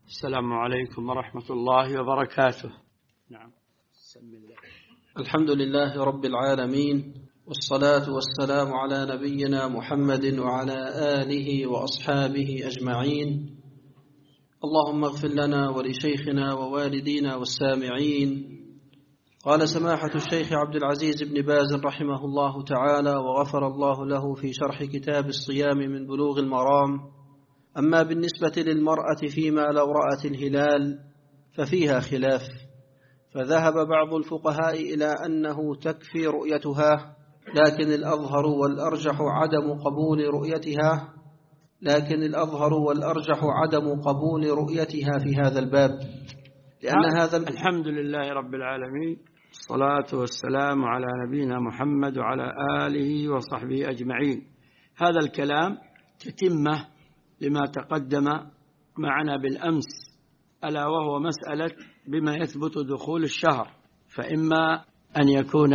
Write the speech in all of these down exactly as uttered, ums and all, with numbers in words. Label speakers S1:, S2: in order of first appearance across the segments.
S1: السلام عليكم ورحمة الله وبركاته. نعم. بسم الله.
S2: الحمد لله رب العالمين، والصلاة والسلام على نبينا محمد وعلى آله وأصحابه أجمعين. اللهم اغفر لنا ولشيخنا ووالدينا والسامعين. قال سماحة الشيخ عبد العزيز بن باز رحمه الله تعالى وغفر الله له في شرح كتاب الصيام من بلوغ المرام: أما بالنسبة للمرأة فيما لو رأت الهلال ففيها خلاف، فذهب بعض الفقهاء إلى أنه تكفي رؤيتها، لكن الأظهر والأرجح عدم قبول رؤيتها لكن الأظهر والأرجح عدم قبول رؤيتها في هذا الباب، لأن هذا
S1: الحمد لله رب العالمين، الصلاة والسلام على نبينا محمد وعلى آله وصحبه أجمعين. هذا الكلام تتمة لما تقدم معنا بالأمس، ألا وهو مسألة بما يثبت دخول الشهر، فإما أن يكون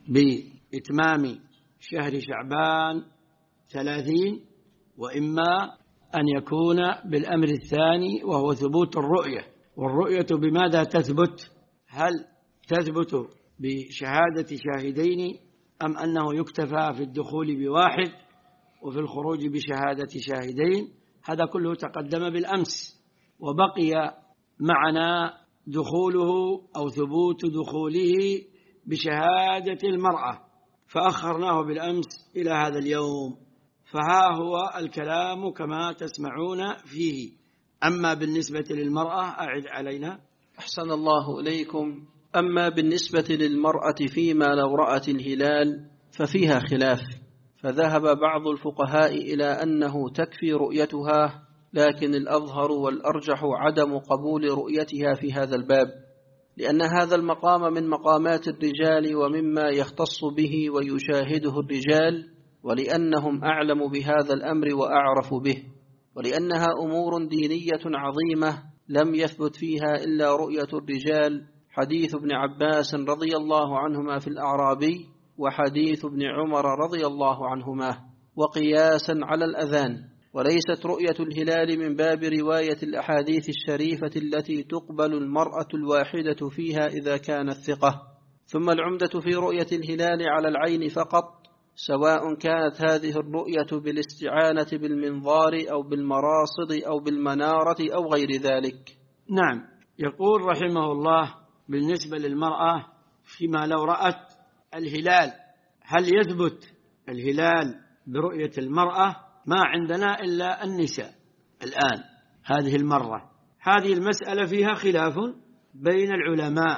S1: بإتمام شهر شعبان ثلاثين، وإما أن يكون بالأمر الثاني وهو ثبوت الرؤية. والرؤية بماذا تثبت؟ هل تثبت بشهادة شاهدين، أم أنه يكتفى في الدخول بواحد وفي الخروج بشهادة شاهدين؟ هذا كله تقدم بالأمس، وبقي معنا دخوله أو ثبوت دخوله بشهادة المرأة، فأخرناه بالأمس إلى هذا اليوم، فها هو الكلام كما تسمعون فيه. أما بالنسبة للمرأة أعد علينا.
S2: أحسن الله إليكم. أما بالنسبة للمرأة فيما لو رأت الهلال ففيها خلاف، فذهب بعض الفقهاء إلى أنه تكفي رؤيتها، لكن الأظهر والأرجح عدم قبول رؤيتها في هذا الباب، لأن هذا المقام من مقامات الرجال ومما يختص به ويشاهده الرجال، ولأنهم أعلم بهذا الأمر وأعرف به، ولأنها أمور دينية عظيمة لم يثبت فيها إلا رؤية الرجال، حديث ابن عباس رضي الله عنهما في الأعرابي، وحديث ابن عمر رضي الله عنهما، وقياسا على الأذان. وليست رؤية الهلال من باب رواية الأحاديث الشريفة التي تقبل المرأة الواحدة فيها إذا كانت ثقة. ثم العمدة في رؤية الهلال على العين فقط، سواء كانت هذه الرؤية بالاستعانة بالمنظار أو بالمراصد أو بالمنارة أو غير ذلك.
S1: نعم. يقول رحمه الله: بالنسبة للمرأة فيما لو رأت الهلال، هل يثبت الهلال برؤية المرأة؟ ما عندنا إلا النساء الآن هذه المرة. هذه المسألة فيها خلاف بين العلماء،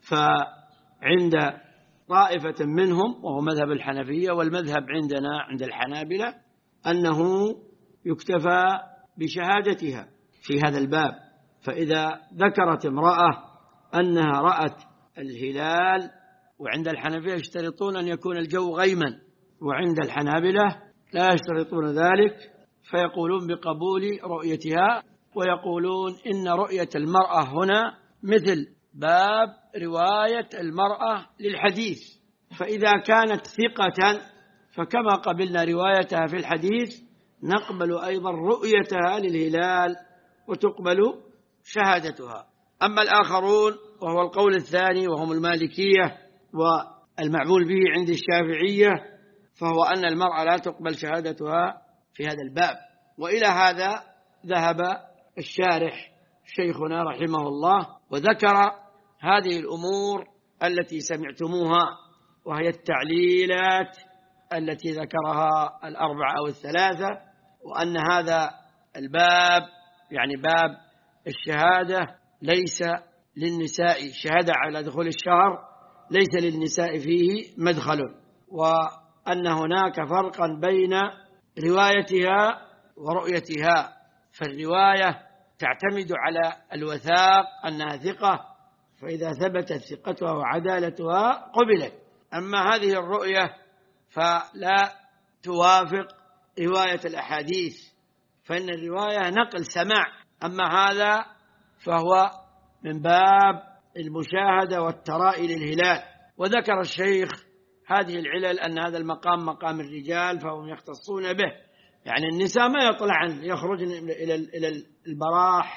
S1: فعند طائفة منهم وهو مذهب الحنفية، والمذهب عندنا عند الحنابلة أنه يكتفى بشهادتها في هذا الباب. فإذا ذكرت امرأة أنها رأت الهلال، وعند الحنفية يشترطون أن يكون الجو غيما، وعند الحنابلة لا يشترطون ذلك، فيقولون بقبول رؤيتها، ويقولون إن رؤية المرأة هنا مثل باب رواية المرأة للحديث، فإذا كانت ثقة فكما قبلنا روايتها في الحديث نقبل أيضا رؤيتها للهلال وتقبل شهادتها. أما الآخرون وهو القول الثاني وهم المالكية والمعمول به عند الشافعية، فهو أن المرأة لا تقبل شهادتها في هذا الباب. وإلى هذا ذهب الشارح شيخنا رحمه الله، وذكر هذه الأمور التي سمعتموها، وهي التعليلات التي ذكرها الأربعة أو الثلاثة، وأن هذا الباب يعني باب الشهادة ليس للنساء، شهادة على دخول الشهر ليس للنساء فيه مدخل، وأن هناك فرقا بين روايتها ورؤيتها. فالرواية تعتمد على الوثاق أنها ثقة، فإذا ثبتت ثقتها وعدالتها قبلت. أما هذه الرؤية فلا توافق رواية الأحاديث، فإن الرواية نقل سماع، أما هذا فهو من باب المشاهدة والترائي للهلال. وذكر الشيخ هذه العلل، أن هذا المقام مقام الرجال فهم يختصون به، يعني النساء ما يطلعن يخرجن إلى البراح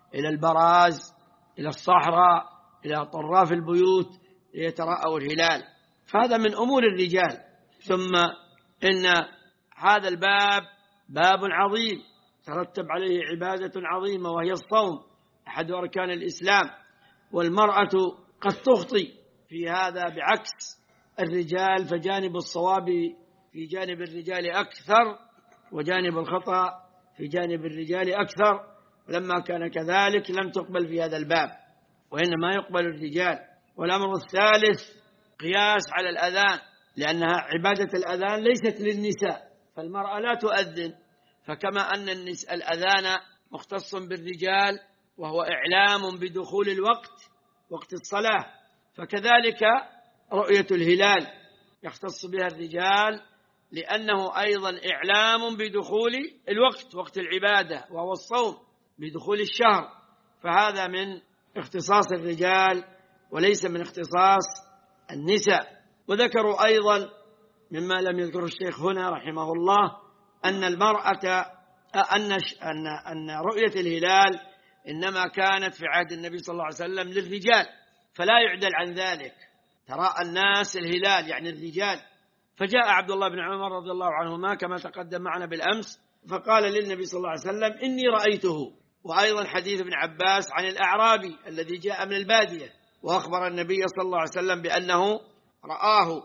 S1: إلى البراز، إلى الصحراء، إلى طراف البيوت ليتراءوا الهلال، فهذا من أمور الرجال. ثم إن هذا الباب باب عظيم ترتب عليه عبادة عظيمة وهي الصوم، أحد أركان الإسلام، والمرأة قد تخطي في هذا بعكس الرجال، فجانب الصواب في جانب الرجال أكثر وجانب الخطأ في جانب الرجال أكثر. لما كان كذلك لم تقبل في هذا الباب، وإنما يقبل الرجال. والأمر الثالث قياس على الأذان، لأنها عبادة الأذان ليست للنساء، فالمرأة لا تؤذن، فكما أن الأذان مختص بالرجال وهو إعلام بدخول الوقت وقت الصلاة، فكذلك رؤية الهلال يختص بها الرجال، لأنه أيضا إعلام بدخول الوقت وقت العبادة وهو الصوم بدخول الشهر، فهذا من اختصاص الرجال وليس من اختصاص النساء. وذكروا أيضا مما لم يذكر الشيخ هنا رحمه الله أن المرأة أن أن أن رؤية الهلال إنما كانت في عهد النبي صلى الله عليه وسلم للرجال، فلا يعدل عن ذلك، تراءى الناس الهلال يعني الرجال. فجاء عبد الله بن عمر رضي الله عنهما كما تقدم معنا بالأمس فقال للنبي صلى الله عليه وسلم إني رأيته. وأيضا حديث ابن عباس عن الأعرابي الذي جاء من البادية وأخبر النبي صلى الله عليه وسلم بأنه رآه،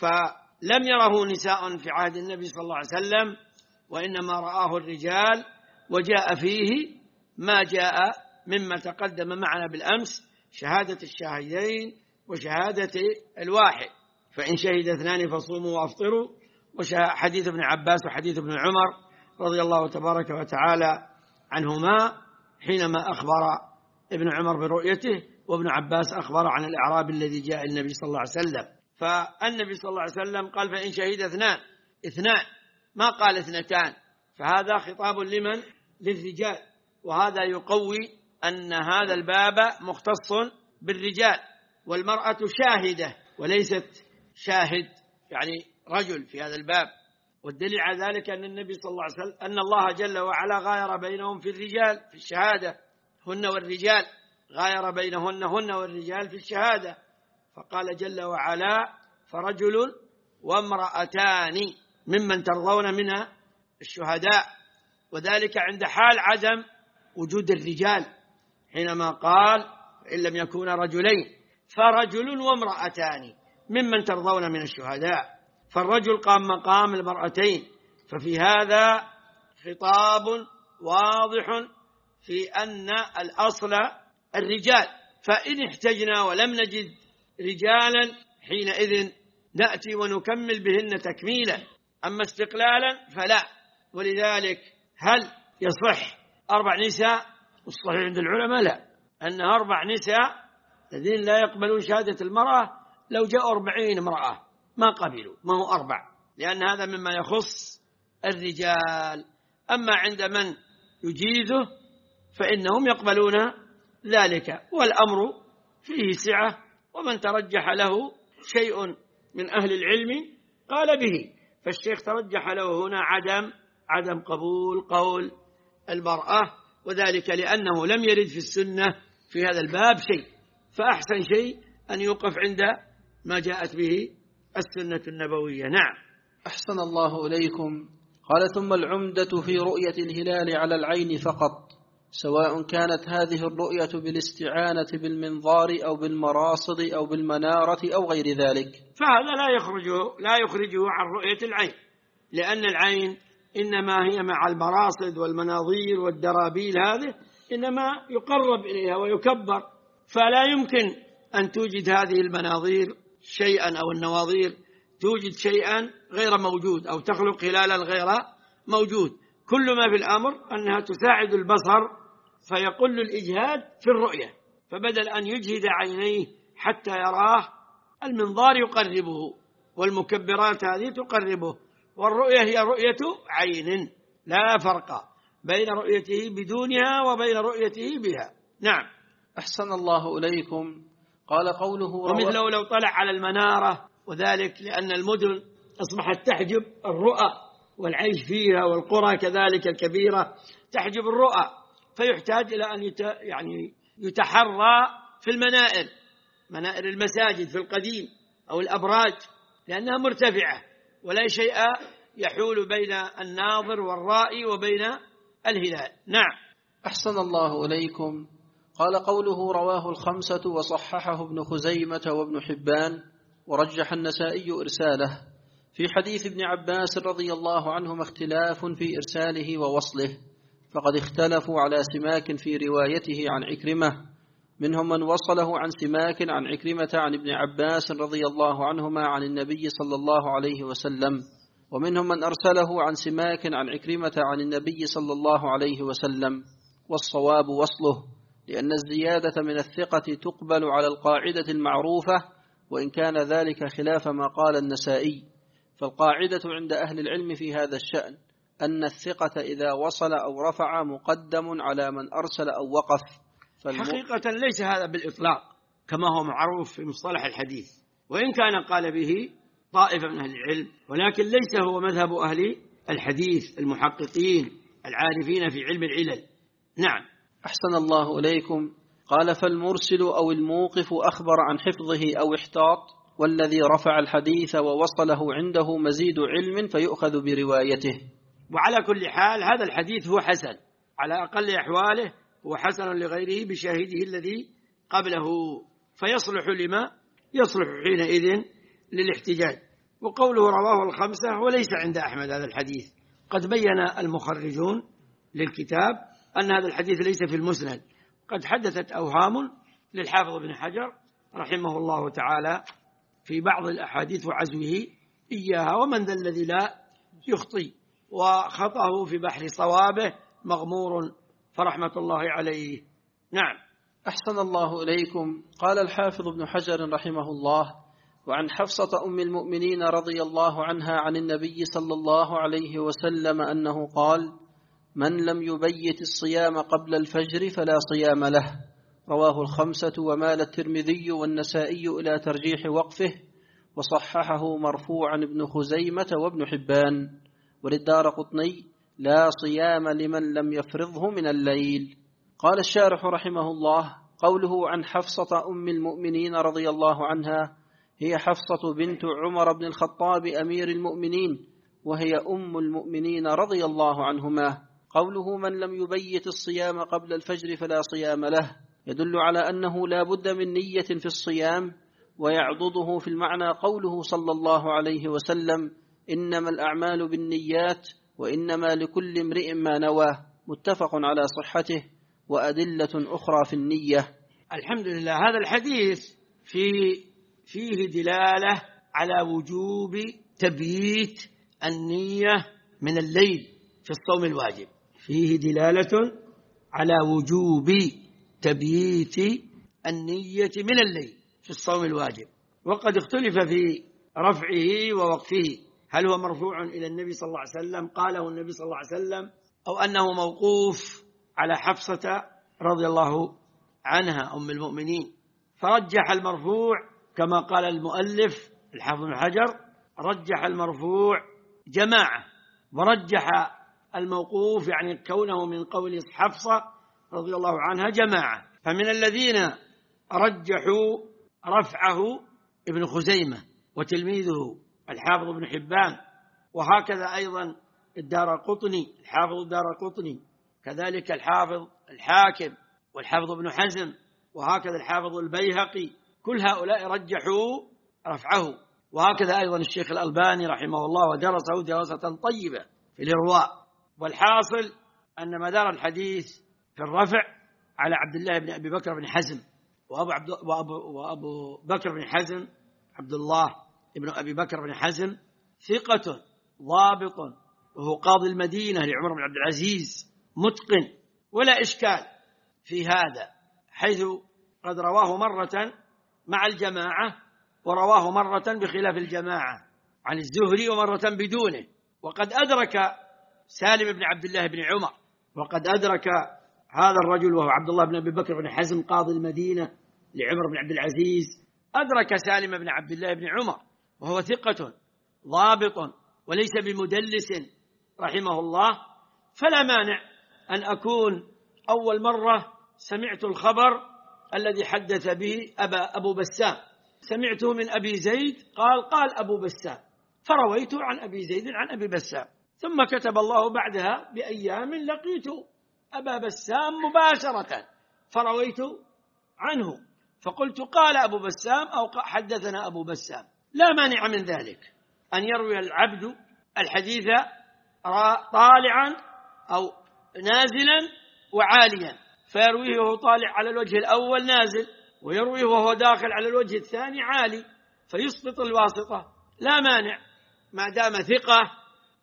S1: فلم يره نساء في عهد النبي صلى الله عليه وسلم، وإنما رآه الرجال. وجاء فيه ما جاء مما تقدم معنا بالأمس، شهادة الشاهدين وشهادة الواحد، فإن شهد اثنان فصوموا وأفطروا، وحديث ابن عباس وحديث ابن عمر رضي الله تبارك وتعالى عنهما حينما أخبر ابن عمر برؤيته، وابن عباس أخبر عن الأعرابي الذي جاء النبي صلى الله عليه وسلم. فالنبي صلى الله عليه وسلم قال فإن شهد اثنان اثنان ما قال اثنتان، فهذا خطاب لمن؟ للرجال، وهذا يقوي أن هذا الباب مختص بالرجال، والمرأة شاهدة وليست شاهد يعني رجل في هذا الباب. والدليل على ذلك أن النبي صلى الله عليه وسلم أن الله جل وعلا غاير بينهم في الرجال في الشهادة، هن والرجال غاير بينهن هن والرجال في الشهادة، فقال جل وعلا فرجل وامرأتان ممن ترضون من الشهداء، وذلك عند حال عدم وجود الرجال، حينما قال إن لم يكون رجلين فرجل وامرأتان ممن ترضون من الشهداء، فالرجل قام مقام المرأتين. ففي هذا خطاب واضح في أن الأصل الرجال، فإن احتجنا ولم نجد رجالا حينئذ نأتي ونكمل بهن تكميلا، أما استقلالا فلا. ولذلك هل يصح أربع نساء؟ الصحيح عند العلماء لا، أن أربع نساء الذين لا يقبلون شهادة المرأة لو جاء أربعين امرأة ما قبلوا، ما هو أربع، لأن هذا مما يخص الرجال. أما عند من يجيزه فإنهم يقبلون ذلك، والأمر فيه سعة، ومن ترجح له شيء من أهل العلم قال به، فالشيخ ترجح له هنا عدم عدم قبول قول المرأة، وذلك لأنه لم يرد في السنة في هذا الباب شيء، فأحسن شيء أن يوقف عند ما جاءت به السنة النبوية. نعم.
S2: أحسن الله إليكم. قال ثم العمدة في رؤية الهلال على العين فقط، سواء كانت هذه الرؤية بالاستعانة بالمنظار أو بالمراصد أو بالمنارة أو غير ذلك،
S1: فهذا لا يخرجه لا يخرجه عن رؤية العين، لأن العين إنما هي مع المراصد والمناظير والدرابيل، هذه إنما يقرب إليها ويكبر، فلا يمكن أن توجد هذه المناظير شيئا أو النواظير توجد شيئا غير موجود أو تخلق هلالا غير موجود. كل ما في الأمر أنها تساعد البصر فيقل الإجهاد في الرؤية، فبدل أن يجهد عينيه حتى يراه المنظار يقربه والمكبرات هذه تقربه، والرؤية هي رؤية عين، لا فرق بين رؤيته بدونها وبين رؤيته بها. نعم.
S2: أحسن الله إليكم. قال قوله
S1: ومثله لو طلع على المنارة، وذلك لأن المدن أصبحت تحجب الرؤى والعيش فيها، والقرى كذلك الكبيرة تحجب الرؤى، فيحتاج إلى أن يعني يتحرى في المنائر، منائر المساجد في القديم أو الأبراج، لأنها مرتفعة ولا شيء يحول بين الناظر والرائي وبين الهلال. نعم.
S2: أحسن الله إليكم. قال قوله رواه الخمسة وصححه ابن خزيمة وابن حبان ورجح النسائي إرساله. في حديث ابن عباس رضي الله عنهما اختلاف في إرساله ووصله، فقد اختلفوا على سماك في روايته عن عكرمة، منهم من وصله عن سماك عن عكرمة عن ابن عباس رضي الله عنهما عن النبي صلى الله عليه وسلم، ومنهم من أرسله عن سماك عن عكرمة عن النبي صلى الله عليه وسلم. والصواب وصله، لأن الزيادة من الثقة تقبل على القاعدة المعروفة، وإن كان ذلك خلاف ما قال النسائي. فالقاعدة عند أهل العلم في هذا الشأن أن الثقة إذا وصل أو رفع مقدم على من أرسل أو وقف.
S1: حقيقة ليس هذا بالإطلاق كما هو معروف في مصطلح الحديث، وإن كان قال به طائفة من أهل العلم، ولكن ليس هو مذهب أهل الحديث المحققين العارفين في علم العلل. نعم.
S2: أحسن الله إليكم. قال فالمرسل أو الموقف أخبر عن حفظه أو احتاط، والذي رفع الحديث ووصله عنده مزيد علم فيؤخذ بروايته.
S1: وعلى كل حال هذا الحديث هو حسن على أقل أحواله، هو حسن لغيره بشاهده الذي قبله، فيصلح لما يصلح حينئذ للاحتجاج. وقوله رواه الخمسة وليس عند أحمد هذا الحديث، قد بين المخرجون للكتاب أن هذا الحديث ليس في المسند، قد حدثت أوهام للحافظ ابن حجر رحمه الله تعالى في بعض الأحاديث وعزوه إياها، ومن ذا الذي لا يخطي، وخطأه في بحر صوابه مغمور فرحمة الله عليه. نعم.
S2: أحسن الله إليكم. قال الحافظ ابن حجر رحمه الله: وعن حفصة أم المؤمنين رضي الله عنها عن النبي صلى الله عليه وسلم أنه قال: من لم يبيت الصيام قبل الفجر فلا صيام له. رواه الخمسة، ومال الترمذي والنسائي إلى ترجيح وقفه، وصححه مرفوعا ابن خزيمة وابن حبان. وللدارقطني: لا صيام لمن لم يفرضه من الليل. قال الشارح رحمه الله: قوله عن حفصة أم المؤمنين رضي الله عنها هي حفصة بنت عمر بن الخطاب أمير المؤمنين، وهي أم المؤمنين رضي الله عنهما. قوله من لم يبيت الصيام قبل الفجر فلا صيام له يدل على أنه لا بد من نية في الصيام، ويعضده في المعنى قوله صلى الله عليه وسلم: إنما الأعمال بالنيات وإنما لكل امرئ ما نوى. متفق على صحته، وأدلة أخرى في النية.
S1: الحمد لله. هذا الحديث في فيه دلالة على وجوب تبييت النية من الليل في الصوم الواجب، فيه دلالة على وجوب تبييت النية من الليل في الصوم الواجب. وقد اختلف في رفعه ووقفه، هل هو مرفوع إلى النبي صلى الله عليه وسلم قاله النبي صلى الله عليه وسلم، أو أنه موقوف على حفصة رضي الله عنها أم المؤمنين. فرجح المرفوع كما قال المؤلف الحافظ بن حجر، رجح المرفوع جماعة، ورجح الموقوف يعني كونه من قول حفصة رضي الله عنها جماعة. فمن الذين رجحوا رفعه ابن خزيمة وتلميذه الحافظ ابن حبان، وهكذا أيضا الدارقطني الحافظ الدارقطني، كذلك الحافظ الحاكم والحافظ ابن حزم، وهكذا الحافظ البيهقي، كل هؤلاء رجحوا رفعه، وهكذا أيضا الشيخ الألباني رحمه الله ودرسه دراسة طيبة في الإرواء. والحاصل أن مدار الحديث في الرفع على عبد الله بن أبي بكر بن حزم، وأبو, عبد وأبو, وأبو بكر بن حزم عبد الله ابن أبي بكر بن حزم ثقة ضابط، وهو قاضي المدينة لعمر بن عبد العزيز، متقن ولا إشكال في هذا، حيث قد رواه مرة مع الجماعة ورواه مرة بخلاف الجماعة عن الزهري ومرة بدونه. وقد أدرك سالم بن عبد الله بن عمر، وقد أدرك هذا الرجل وهو عبد الله بن أبي بكر بن حزم قاضي المدينة لعمر بن عبد العزيز، أدرك سالم بن عبد الله بن عمر وهو ثقة ضابط وليس بمدلس رحمه الله. فلا مانع أن أكون أول مرة سمعت الخبر الذي حدث به أبا أبو بسام، سمعته من أبي زيد قال قال أبو بسام، فرويته عن أبي زيد عن أبي بسام. ثم كتب الله بعدها بأيام لقيت أبا بسام مباشرة فرويت عنه، فقلت قال أبو بسام أو حدثنا أبو بسام. لا مانع من ذلك أن يروي العبد الحديث طالعا أو نازلا وعاليا، فيرويه وهو طالع على الوجه الأول نازل، ويرويه وهو داخل على الوجه الثاني عالي، فيسقط الواسطة. لا مانع ما دام ثقة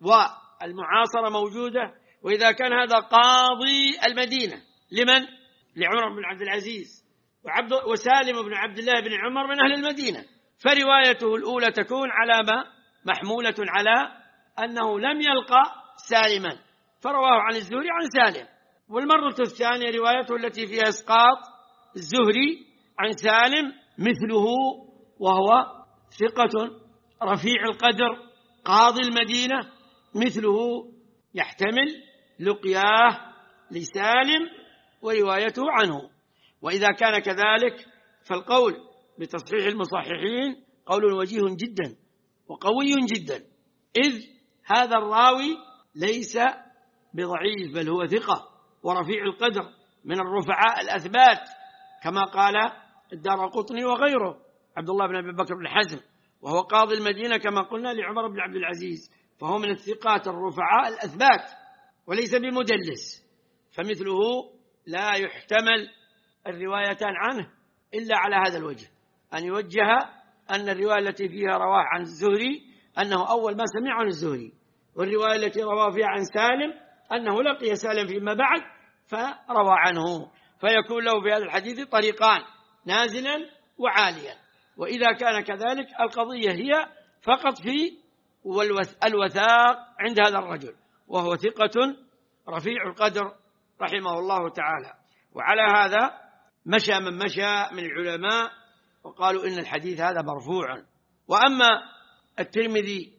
S1: والمعاصرة موجودة. وإذا كان هذا قاضي المدينة لمن؟ لعمر بن عبد العزيز، وعبد وسالم بن عبد الله بن عمر من أهل المدينة، فروايته الأولى تكون على ما محمولة على أنه لم يلقى سالما فرواه عن الزهري عن سالم. والمرة الثانية روايته التي فيها إسقاط الزهري عن سالم مثله، وهو ثقة رفيع القدر قاضي المدينة، مثله يحتمل لقياه لسالم وروايته عنه. وإذا كان كذلك فالقول بتصحيح المصححين قول وجيه جدا وقوي جدا، إذ هذا الراوي ليس بضعيف بل هو ثقة ورفيع القدر من الرفعاء الأثبات، كما قال الدارقطني وغيره عبد الله بن أبي بكر بن حزم، وهو قاضي المدينة كما قلنا لعمر بن عبد العزيز، فهو من الثقات الرفعاء الأثبات وليس بمدلس، فمثله لا يحتمل الروايتان عنه إلا على هذا الوجه، أن يوجه أن الرواية التي فيها رواه عن الزهري أنه أول ما سمع عن الزهري، والرواية التي رواه فيها عن سالم أنه لقي سالم فيما بعد فروى عنه، فيكون له في هذا الحديث طريقان نازلا وعاليا. وإذا كان كذلك القضية هي فقط في الوثاق عند هذا الرجل، وهو ثقة رفيع القدر رحمه الله تعالى. وعلى هذا مشى من مشى من العلماء وقالوا إن الحديث هذا مرفوع. وأما الترمذي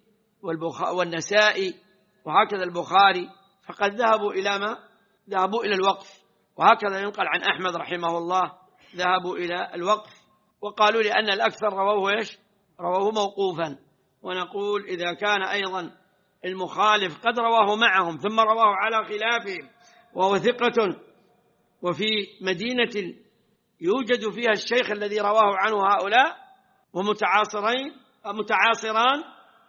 S1: والنسائي وهكذا البخاري فقد ذهبوا إلى ما ذهبوا إلى الوقف، وهكذا ينقل عن أحمد رحمه الله ذهبوا إلى الوقف، وقالوا لأن الأكثر رواه إيش؟ رواه موقوفا. ونقول إذا كان أيضا المخالف قد رواه معهم ثم رواه على خلافهم وهو ثقة وفي مدينة يوجد فيها الشيخ الذي رواه عنه هؤلاء ومتعاصرين متعاصران،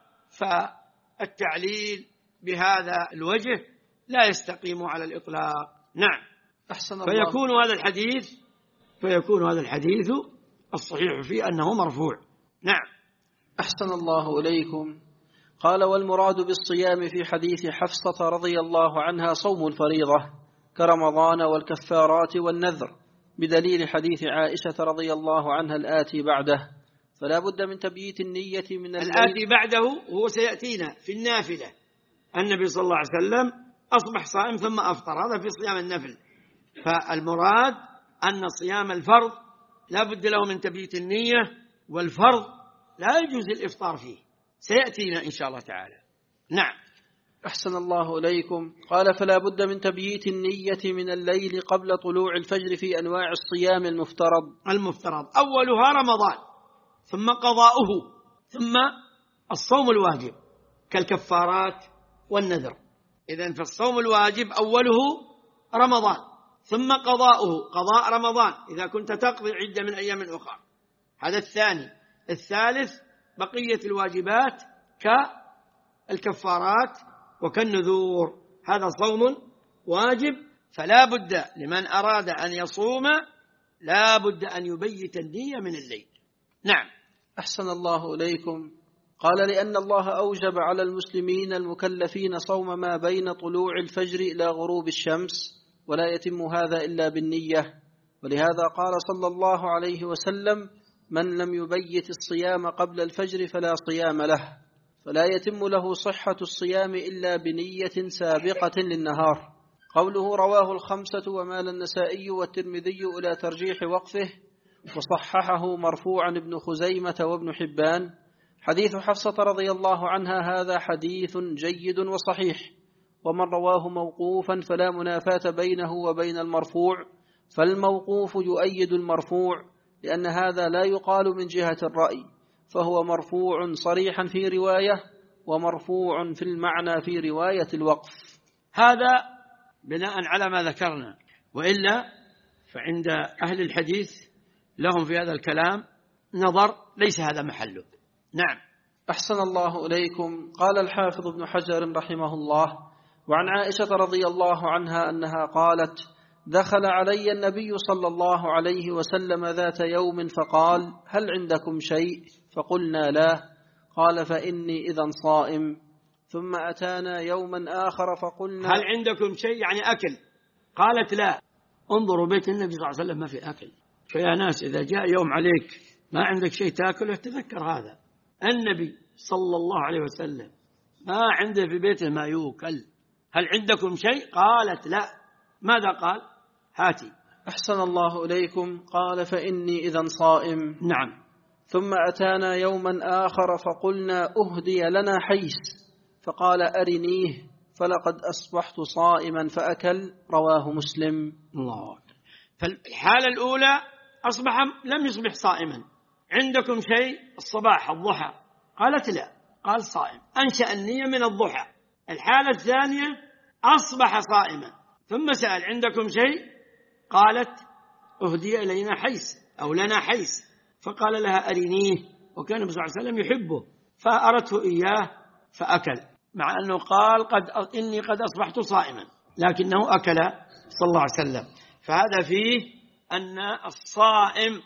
S1: فالتعليل بهذا الوجه لا يستقيم على الإطلاق. نعم.
S2: أحسن الله.
S1: فيكون هذا الحديث فيكون هذا الحديث الصحيح فيه أنه مرفوع. نعم.
S2: أحسن الله إليكم. قال: والمراد بالصيام في حديث حفصة رضي الله عنها صوم الفريضة كرمضان والكفارات والنذر، بدليل حديث عائشة رضي الله عنها الآتي بعده، فلا بد من تبييت النية من
S1: الآتي بعده هو سيأتينا في النافلة. النبي صلى الله عليه وسلم أصبح صائم ثم أفطر، هذا في صيام النفل. فالمراد أن صيام الفرض لا بد له من تبييت النية، والفرض لا يجوز الإفطار فيه، سيأتينا إن شاء الله تعالى. نعم.
S2: أحسن الله إليكم. قال: فلا بد من تبييت النية من الليل قبل طلوع الفجر في أنواع الصيام المفترض.
S1: المفترض أولها رمضان، ثم قضاؤه، ثم الصوم الواجب كالكفارات والنذر. إذن فالصوم الواجب أوله رمضان، ثم قضاؤه قضاء رمضان إذا كنت تقضي عدة من أيام أخرى، هذا الثاني. الثالث بقية الواجبات كالكفارات وكالنذور، هذا صوم واجب، فلا بد لمن أراد أن يصوم لا بد أن يبيت النية من الليل. نعم.
S2: أحسن الله إليكم. قال: لأن الله أوجب على المسلمين المكلفين صوم ما بين طلوع الفجر إلى غروب الشمس، ولا يتم هذا إلا بالنية، ولهذا قال صلى الله عليه وسلم: من لم يبيت الصيام قبل الفجر فلا صيام له، فلا يتم له صحة الصيام إلا بنية سابقة للنهار. قوله رواه الخمسة ومال النسائي والترمذي إلى ترجيح وقفه، وصححه مرفوعا ابن خزيمة وابن حبان. حديث حفصة رضي الله عنها هذا حديث جيد وصحيح، ومن رواه موقوفا فلا منافاة بينه وبين المرفوع، فالموقوف يؤيد المرفوع، لأن هذا لا يقال من جهة الرأي، فهو مرفوع صريحا في رواية ومرفوع في المعنى في رواية الوقف.
S1: هذا بناء على ما ذكرنا، وإلا فعند أهل الحديث لهم في هذا الكلام نظر ليس هذا محله. نعم.
S2: أحسن الله إليكم. قال الحافظ ابن حجر رحمه الله: وعن عائشة رضي الله عنها أنها قالت: دخل علي النبي صلى الله عليه وسلم ذات يوم فقال: هل عندكم شيء؟ فقلنا لا. قال: فإني إذن صائم. ثم أتانا يوما آخر فقلنا:
S1: هل عندكم شيء؟ يعني أكل. قالت لا. انظروا بيت النبي صلى الله عليه وسلم ما في أكل. فيا ناس إذا جاء يوم عليك ما عندك شيء تأكله تذكر هذا. النبي صلى الله عليه وسلم ما عنده في بيته ما يوكل. هل عندكم شيء؟ قالت لا. ماذا قال؟ هاتي.
S2: أحسن الله إليكم. قال: فإني إذن صائم.
S1: نعم.
S2: ثم أتانا يوما آخر فقلنا: أهدي لنا حيس. فقال: أرنيه. فلقد أصبحت صائما فأكل. رواه مسلم.
S1: الله أكبر. فالحالة الأولى أصبح لم يصبح صائما. عندكم شيء؟ الصباح الضحى. قالت لا. قال صائم. أنشأ النية من الضحى. الحالة الثانية أصبح صائما ثم سأل: عندكم شيء؟ قالت: أهدي إلينا حيس أو لنا حيس. فقال لها: أرنيه. وكان النبي صلى الله عليه وسلم يحبه فأردته إياه فأكل، مع أنه قال قد إني قد أصبحت صائما، لكنه أكل صلى الله عليه وسلم. فهذا فيه أن الصائم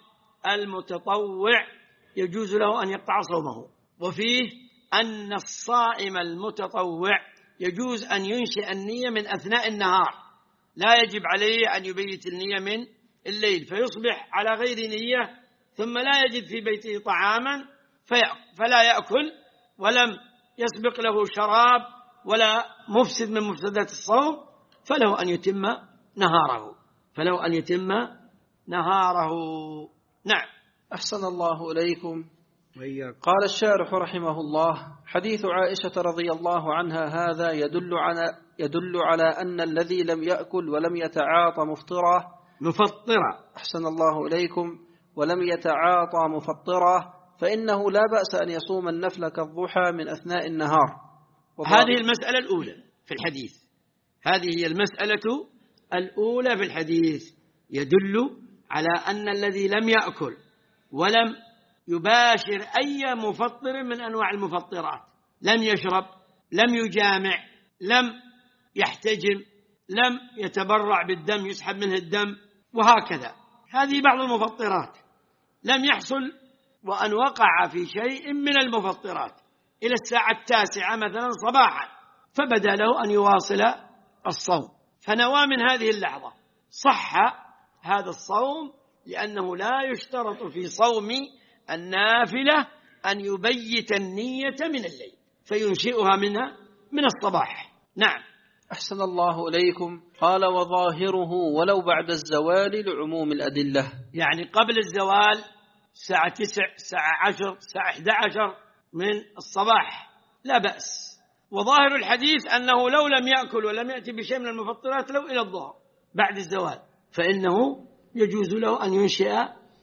S1: المتطوع يجوز له أن يقطع صومه، وفيه أن الصائم المتطوع يجوز أن ينشئ النية من أثناء النهار، لا يجب عليه أن يبيت النية من الليل فيصبح على غير نية ثم لا يجد في بيته طعاما فلا يأكل ولم يسبق له شراب ولا مفسد من مفسدات الصوم، فله أن يتم نهاره فله أن يتم نهاره. نعم.
S2: أحسن الله إليكم.
S1: وإياك.
S2: قال الشارح رحمه الله: حديث عائشة رضي الله عنها هذا يدل على يدل على أن الذي لم يأكل ولم يتعاطى مفطرة
S1: مفطرة
S2: أحسن الله إليكم ولم يتعاطى مفطرة فإنه لا بأس أن يصوم النفل كالضحى من أثناء النهار.
S1: هذه المسألة الأولى في الحديث. هذه هي المسألة الأولى في الحديث، يدل على أن الذي لم يأكل ولم يباشر أي مفطر من أنواع المفطرات، لم يشرب، لم يجامع، لم يحتجم، لم يتبرع بالدم يسحب منه الدم، وهكذا، هذه بعض المفطرات، لم يحصل وأن وقع في شيء من المفطرات إلى الساعة التاسعة مثلا صباحا فبدأ له أن يواصل الصوم، فنوى من هذه اللحظة صح هذا الصوم، لأنه لا يشترط في صوم النافلة أن يبيت النية من الليل فينشئها منها من الصباح. نعم.
S2: أحسن الله إليكم. قال: وظاهره ولو بعد الزوال لعموم الأدلة،
S1: يعني قبل الزوال الساعة تسع، الساعة عشر، الساعة أحد عشر من الصباح لا بأس. وظاهر الحديث أنه لو لم يأكل ولم يأتي بشيء من المفطرات لو إلى الظهر بعد الزوال فإنه يجوز له أن ينشئ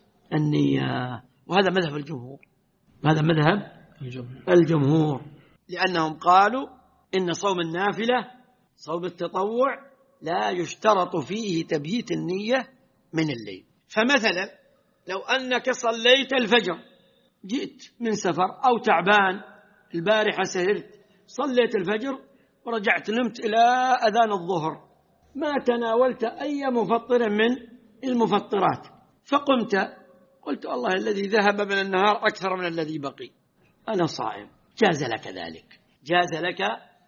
S1: النية، وهذا مذهب الجمهور، هذا مذهب الجمهور، لأنهم قالوا إن صوم النافلة صوم التطوع لا يشترط فيه تبييت النية من الليل. فمثلا لو أنك صليت الفجر، جئت من سفر أو تعبان البارحة سهرت، صليت الفجر ورجعت نمت إلى أذان الظهر، ما تناولت أي مفطر من المفطرات، فقمت قلت الله الذي ذهب من النهار أكثر من الذي بقي، أنا صائم، جاز لك ذلك، جاز لك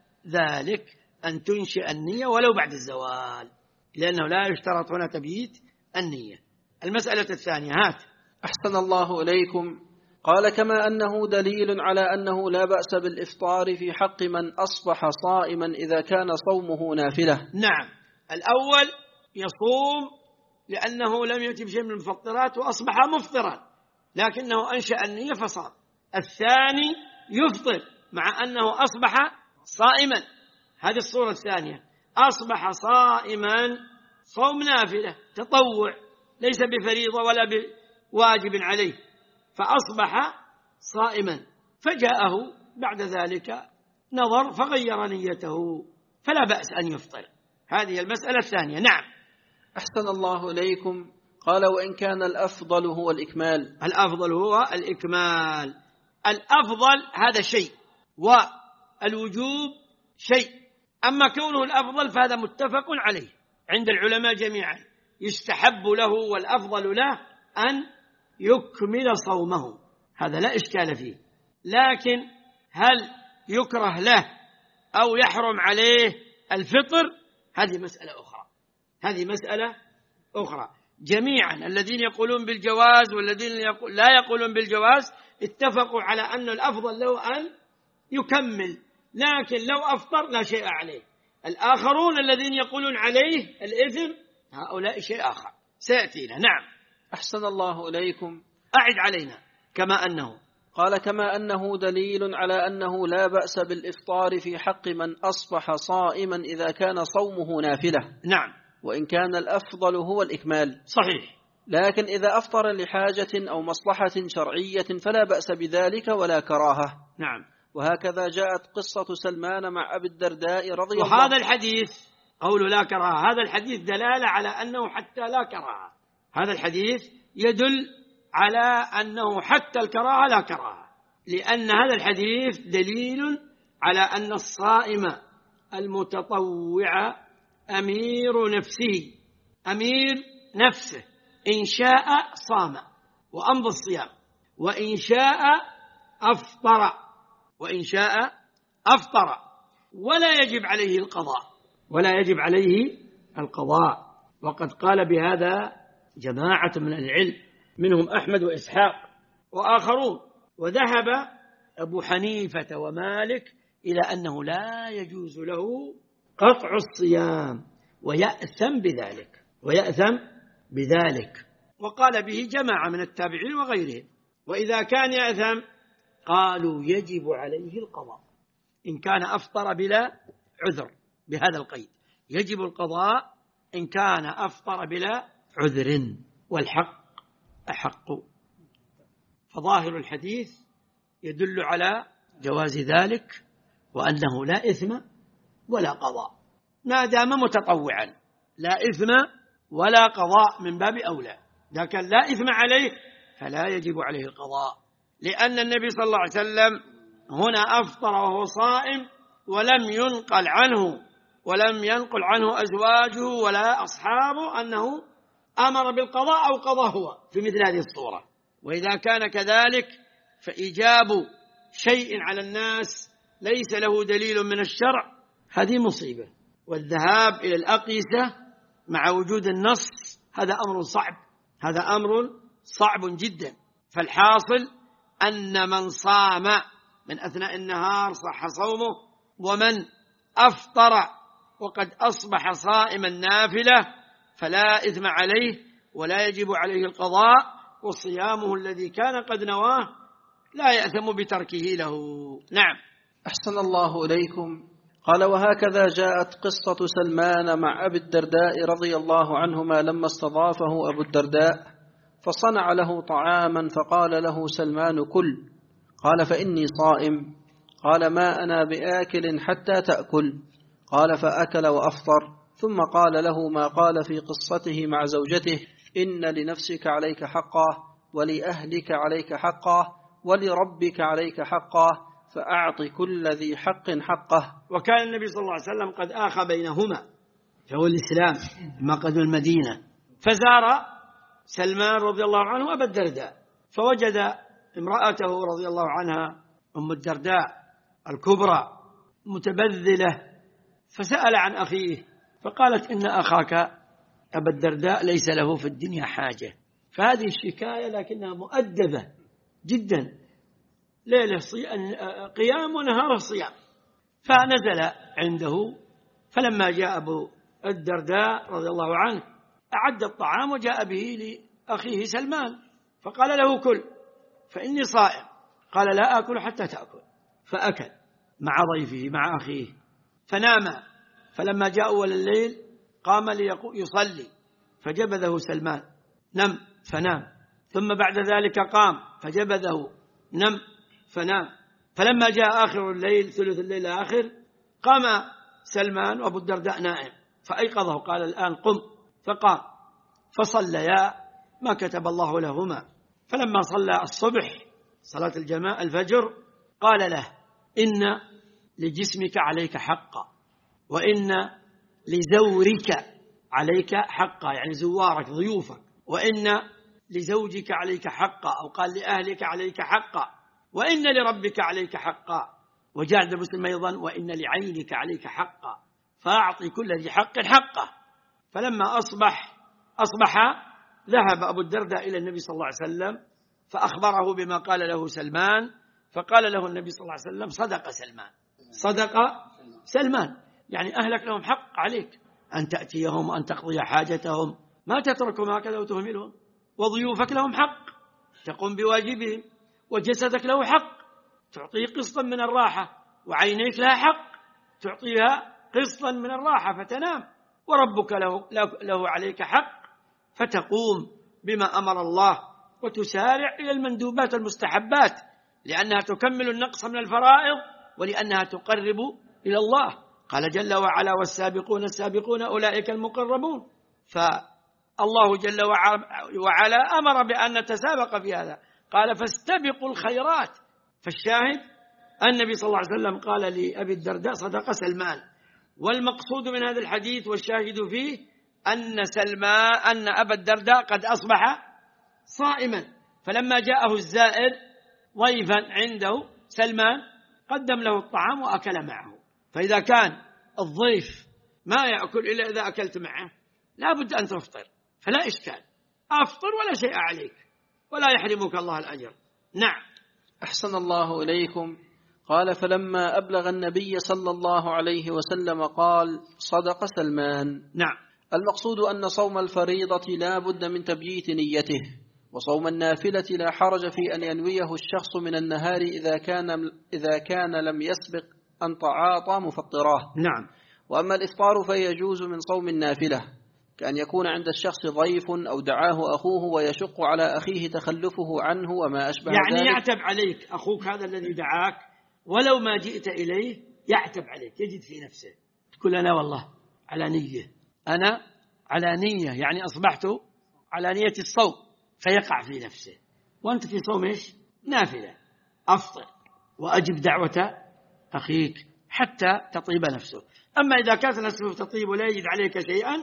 S1: ذلك أن تنشئ النية ولو بعد الزوال، لأنه لا يشترط هنا تبييت النية. المسألة الثانية، هات.
S2: أحسن الله إليكم. قال: كما أنه دليل على أنه لا بأس بالإفطار في حق من أصبح صائما إذا كان صومه نافلة.
S1: نعم، الأول يصوم لأنه لم يأتي بشيء من المفطرات وأصبح مفطرا لكنه أنشأ النية فصام. الثاني يفطر مع أنه أصبح صائما، هذه الصورة الثانية، أصبح صائما صوم نافلة تطوع ليس بفريضة ولا بواجب عليه، فأصبح صائما، فجاءه بعد ذلك نظر فغير نيته، فلا بأس أن يفطر. هذه المسألة الثانية. نعم.
S2: أحسن الله إليكم. قال وإن كان الأفضل هو الإكمال.
S1: الأفضل هو الإكمال. الأفضل هذا شيء والوجوب شيء، أما كونه الأفضل فهذا متفق عليه عند العلماء جميعا، يستحب له والأفضل له أن يكمل صومه، هذا لا إشكال فيه. لكن هل يكره له أو يحرم عليه الفطر؟ هذه مسألة أخرى، هذه مسألة أخرى. جميعا الذين يقولون بالجواز والذين يقول لا يقولون بالجواز اتفقوا على أن الأفضل له أن يكمل، لكن لو أفطر لا شيء عليه. الآخرون الذين يقولون عليه الإثم هؤلاء شيء آخر سيأتينا. نعم.
S2: أحسن الله إليكم.
S1: أعد علينا. كما أنه
S2: قال كما أنه دليل على أنه لا بأس بالإفطار في حق من أصبح صائما إذا كان صومه نافلة.
S1: نعم.
S2: وإن كان الأفضل هو الإكمال.
S1: صحيح.
S2: لكن إذا أفطر لحاجة أو مصلحة شرعية فلا بأس بذلك ولا كراهة.
S1: نعم.
S2: وهكذا جاءت قصة سلمان مع أبي الدرداء رضي الله عنه.
S1: وهذا الحديث قول لا كراهة، هذا الحديث دلالة على أنه حتى لا كراهة، هذا الحديث يدل على أنه حتى الكراهة لا كراهة، لأن هذا الحديث دليل على أن الصائم المتطوع أمير نفسه، أمير نفسه، إن شاء صام وأمضى الصيام، وإن شاء أفطر، وإن شاء أفطر، ولا يجب عليه القضاء، ولا يجب عليه القضاء. وقد قال بهذا جماعة من العلم منهم أحمد وإسحاق وآخرون، وذهب أبو حنيفة ومالك إلى أنه لا يجوز له قطع الصيام ويأثم بذلك، ويأثم بذلك، وقال به جماعة من التابعين وغيرهم. وإذا كان يأثم قالوا يجب عليه القضاء إن كان أفطر بلا عذر، بهذا القيد يجب القضاء إن كان أفطر بلا عذر، والحق أحق. فظاهر الحديث يدل على جواز ذلك، وأنه لا إثم ولا قضاء ما دام متطوعا، لا إثم ولا قضاء من باب أولى. لكن لا إثم عليه فلا يجب عليه القضاء، لأن النبي صلى الله عليه وسلم هنا أفطر وهو صائم، ولم ينقل عنه ولم ينقل عنه أزواجه ولا أصحابه أنه أمر بالقضاء أو قضى هو في مثل هذه الصورة. وإذا كان كذلك فإيجاب شيء على الناس ليس له دليل من الشرع هذه مصيبة، والذهاب إلى الأقيسة مع وجود النص هذا أمر صعب، هذا أمر صعب جدا. فالحاصل أن من صام من أثناء النهار صح صومه، ومن أفطر وقد أصبح صائما نافلة فلا إثم عليه ولا يجب عليه القضاء، وصيامه الذي كان قد نواه لا يأثم بتركه له. نعم.
S2: أحسن الله إليكم. قال وهكذا جاءت قصة سلمان مع أبي الدرداء رضي الله عنهما لما استضافه أبو الدرداء فصنع له طعاما فقال له سلمان كل، قال فإني صائم، قال ما أنا بآكل حتى تأكل، قال فأكل وأفطر، ثم قال له ما قال في قصته مع زوجته إن لنفسك عليك حقا ولأهلك عليك حقا ولربك عليك حقا فأعط كل ذي حق حقه.
S1: وكان النبي صلى الله عليه وسلم قد آخى بينهما فهو الإسلام ما قدم المدينة، فزار سلمان رضي الله عنه أبا الدرداء فوجد امرأته رضي الله عنها أم الدرداء الكبرى متبذلة، فسأل عن أخيه فقالت إن أخاك أبا الدرداء ليس له في الدنيا حاجة. فهذه الشكاية لكنها مؤدبة جدا، ليلة قيام ونهار صيام. فنزل عنده، فلما جاء أبو الدرداء رضي الله عنه أعد الطعام وجاء به لأخيه سلمان فقال له كل فإني صائم، قال لا آكل حتى تأكل، فأكل مع ضيفه مع أخيه. فنام. فلما جاء أول الليل قام ليصلي فجبذه سلمان، نم فنام. ثم بعد ذلك قام فجبذه، نم فنام. فلما جاء آخر الليل ثلث الليل آخر قام سلمان وأبو الدرداء نائم فأيقظه، قال الآن قم، فقام فصليا ما كتب الله لهما. فلما صلى الصبح صلاة الجماعة الفجر قال له: إن لجسمك عليك حقا، وإن لزورك عليك حقا، يعني زوارك ضيوفك، وإن لزوجك عليك حقا، أو قال لأهلك عليك حقا، وإن لربك عليك حقا. وجاء عند مسلم أيضا: وإن لعينك عليك حقا فأعطي كل ذي حق حقه. فلما أصبح أصبح ذهب أبو الدرداء إلى النبي صلى الله عليه وسلم فأخبره بما قال له سلمان، فقال له النبي صلى الله عليه وسلم: صدق سلمان، صدق سلمان، يعني أهلك لهم حق عليك، أن تأتيهم وأن تقضي حاجتهم، ما تتركهم هكذا وتهملهم. وضيوفك لهم حق تقوم بواجبهم، وجسدك له حق تعطيه قسطا من الراحة، وعينيك لها حق تعطيها قسطا من الراحة فتنام، وربك له, له عليك حق فتقوم بما أمر الله وتسارع إلى المندوبات المستحبات، لأنها تكمل النقص من الفرائض ولأنها تقرب إلى الله. قال جل وعلا: والسابقون السابقون أولئك المقربون. فالله جل وعلا أمر بأن نتسابق في هذا، قال: فاستبقوا الخيرات. فالشاهد النبي صلى الله عليه وسلم قال لأبي الدرداء: صدق سلمان. والمقصود من هذا الحديث والشاهد فيه أن سلمان أن أبا الدرداء قد أصبح صائما، فلما جاءه الزائر ضيفا عنده سلمان قدم له الطعام وأكل معه. فإذا كان الضيف ما يأكل إلا إذا أكلت معه لا بد أن تفطر، فلا إشكال، أفطر ولا شيء عليك ولا يحرمك الله الأجر. نعم.
S2: أحسن الله إليكم. قال: فلما أبلغ النبي صلى الله عليه وسلم قال: صدق سلمان.
S1: نعم.
S2: المقصود أن صوم الفريضة لا بد من تبييت نيته، وصوم النافلة لا حرج في أن ينويه الشخص من النهار إذا كان, إذا كان لم يسبق أن تعاطى مفطراه.
S1: نعم.
S2: وأما الإفطار فيجوز من صوم النافلة، كأن يكون عند الشخص ضيف أو دعاه أخوه ويشق على أخيه تخلفه عنه وما أشبه
S1: يعني
S2: ذلك.
S1: يعني يعتب عليك أخوك هذا الذي دعاك ولو ما جئت إليه، يعتب عليك، يجد في نفسه، تقول: أنا والله على نية، أنا على نية، يعني أصبحت على نية الصوم، فيقع في نفسه. وأنت في صوم إيش؟ نافلة، أفطر وأجب دعوة أخيك حتى تطيب نفسه. أما إذا كانت نفسه تطيب ولا يجد عليك شيئا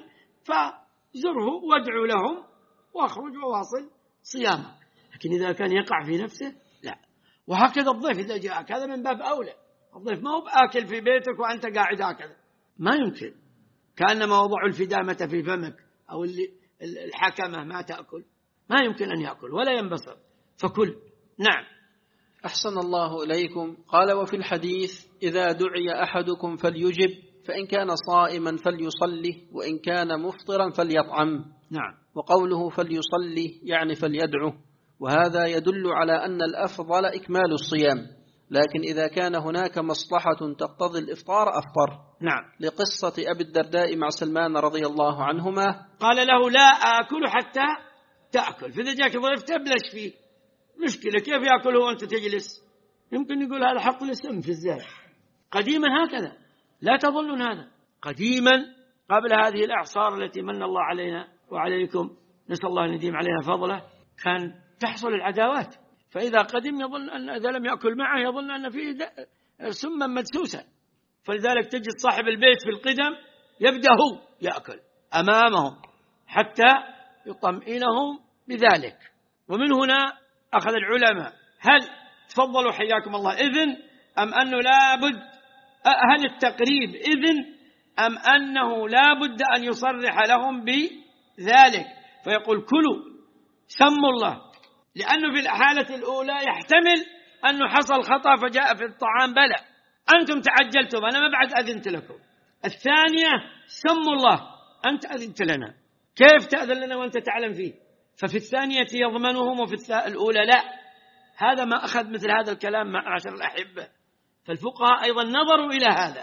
S1: فزره وادعو لهم واخرج وواصل صيامك. لكن إذا كان يقع في نفسه لا. وهكذا الضيف إذا جاءك هذا من باب أولى. الضيف ما هو بآكل في بيتك وأنت قاعد هكذا، ما يمكن، كأنما وضعوا الفدامة في فمك أو الحكمة ما تأكل، ما يمكن أن يأكل ولا ينبسط، فكل. نعم.
S2: أحسن الله إليكم. قال: وفي الحديث: إذا دعي أحدكم فليجب، فإن كان صائما فليصلي، وإن كان مفطرا فليطعم.
S1: نعم.
S2: وقوله فليصلي يعني فليدعو، وهذا يدل على أن الأفضل إكمال الصيام، لكن إذا كان هناك مصلحة تقتضي الإفطار أفطر.
S1: نعم.
S2: لقصة أبي الدرداء مع سلمان رضي الله عنهما،
S1: قال له: لا آكل حتى تأكل، فإذا جاك ضيف تبلش فيه، مشكلة كيف يأكل وأنت تجلس؟ يمكن يقول هذا حق السم في الزاد. قديما هكذا، لا تظنون هذا، قديما قبل هذه الأعصار التي من الله علينا وعليكم، نسأل الله أن يديم علينا فضله، كان تحصل العداوات، فإذا قدم يظن أن إذا لم يأكل معه يظن أن فيه سما مدسوسا، فلذلك تجد صاحب البيت في القدم يبدأ هو يأكل أمامهم حتى يطمئنهم بذلك. ومن هنا أخذ العلماء: هل تفضلوا حياكم الله إذن أم أنه لا بد، هل التقريب إذن أم أنه لا بد أن يصرح لهم بذلك فيقول: كلوا سموا الله، لأنه في الحالة الأولى يحتمل أنه حصل خطأ فجاء في الطعام بلى، أنتم تعجلتم أنا ما بعد أذنت لكم. الثانية: سموا الله، أنت أذنت لنا، كيف تأذن لنا وأنت تعلم فيه؟ ففي الثانية يضمنهم وفي الأولى لا. هذا ما أخذ مثل هذا الكلام مع عشر الأحبة، فالفقهاء أيضا نظروا إلى هذا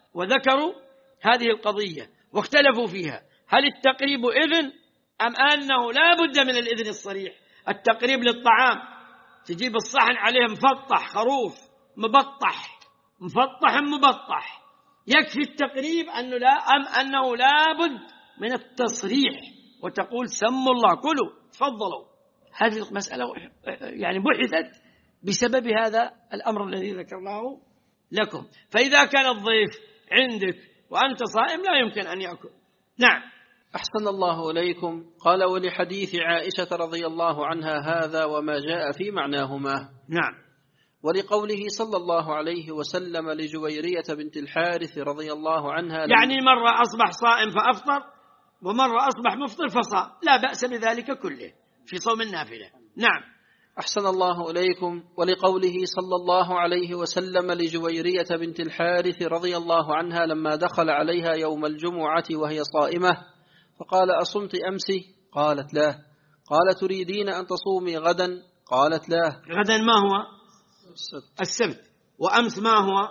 S1: وذكروا هذه القضية واختلفوا فيها، هل التقريب إذن أم أنه لا بد من الإذن الصريح؟ التقريب للطعام تجيب الصحن عليه مفطح خروف مبطح مفطح مبطح، يكفي التقريب أنه لا أم أنه لا بد من التصريح وتقول سموا الله كلوا تفضلوا؟ هذه المسألة يعني بحثت بسبب هذا الأمر الذي ذكرناه لكم. فإذا كان الضيف عندك وأنت صائم لا يمكن أن يأكل. نعم.
S2: أحسن الله إليكم. قال ولحديث عائشة رضي الله عنها هذا وما جاء في معناهما.
S1: نعم.
S2: ولقوله صلى الله عليه وسلم لجويرية بنت الحارث رضي الله عنها،
S1: يعني مرة أصبح صائم فأفطر ومرة أصبح مفطر فصام، لا بأس بذلك كله في صوم النافلة. نعم.
S2: أحسن الله إليكم. ولقوله صلى الله عليه وسلم لجويرية بنت الحارث رضي الله عنها لما دخل عليها يوم الجمعة وهي صائمة فقال أصمت أمس؟ قالت لا. قال تريدين أن تصومي غدا؟ قالت لا.
S1: غدا ما هو؟
S2: السبت.
S1: السبت. وأمس ما هو؟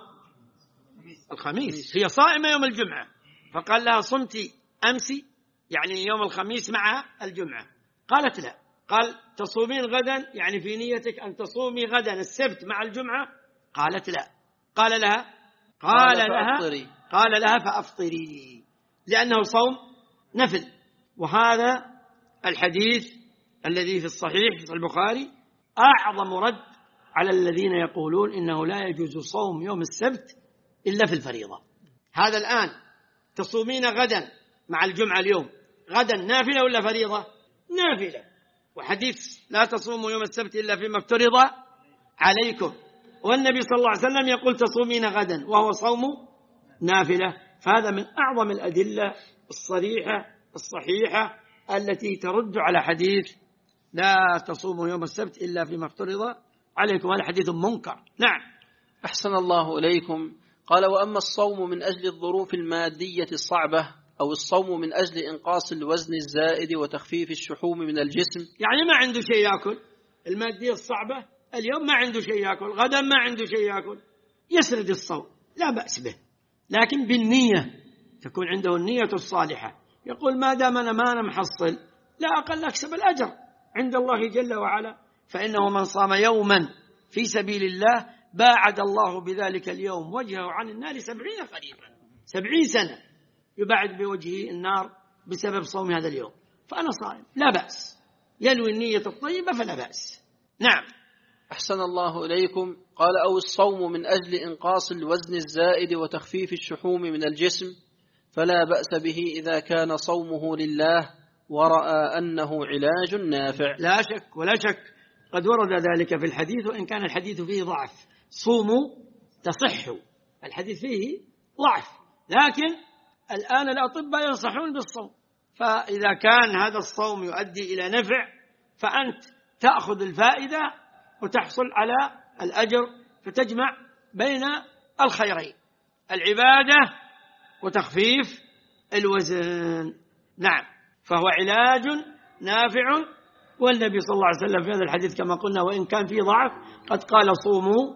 S1: الخميس. هي صائمة يوم الجمعة فقال لها صمتي أمس يعني يوم الخميس مع الجمعة؟ قالت لا. قال تصومين غدا يعني في نيتك أن تصومي غدا السبت مع الجمعة؟ قالت لا. قال لها قال, قال لها فأفطري. قال لها فأفطري لأنه صوم نفل. وهذا الحديث الذي في الصحيح في البخاري أعظم رد على الذين يقولون إنه لا يجوز صوم يوم السبت إلا في الفريضة. هذا الآن تصومين غدا مع الجمعة اليوم، غدا نافلة ولا فريضة؟ نافلة. وحديث لا تصوموا يوم السبت إلا فيما افترض عليكم، والنبي صلى الله عليه وسلم يقول تصومين غدا وهو صوم نافلة. فهذا من أعظم الأدلة الصريحة الصحيحة التي ترد على حديث لا تصوموا يوم السبت إلا فيما افترض عليكم. هذا حديث منكر. نعم.
S2: أحسن الله إليكم. قال وأما الصوم من أجل الظروف المادية الصعبة أو الصوم من أجل إنقاص الوزن الزائد وتخفيف الشحوم من الجسم،
S1: يعني ما عنده شيء يأكل، المادية الصعبة اليوم ما عنده شيء يأكل، غدا ما عنده شيء يأكل، يسرد الصوم لا بأس به، لكن بالنية تكون عنده النية الصالحة. يقول ما دام أنا ما أنا محصل لا أقل أكسب الأجر عند الله جل وعلا، فإنه من صام يوما في سبيل الله باعد الله بذلك اليوم وجهه عن النار سبعين خريفا، سبعين سنة يبعد بوجهه النار بسبب صوم هذا اليوم. فأنا صائم لا بأس، ينوي النية الطيبة فلا بأس. نعم.
S2: أحسن الله إليكم. قال أو الصوم من أجل إنقاص الوزن الزائد وتخفيف الشحوم من الجسم فلا بأس به إذا كان صومه لله ورأى أنه علاج نافع.
S1: لا شك ولا شك قد ورد ذلك في الحديث، وإن كان الحديث فيه ضعف. صوموا تصحوا، الحديث فيه ضعف، لكن الآن الأطباء ينصحون بالصوم. فإذا كان هذا الصوم يؤدي إلى نفع فأنت تأخذ الفائدة وتحصل على الأجر، فتجمع بين الخيرين، العبادة وتخفيف الوزن. نعم. فهو علاج نافع، والنبي صلى الله عليه وسلم في هذا الحديث كما قلنا وإن كان فيه ضعف قد قال صوموا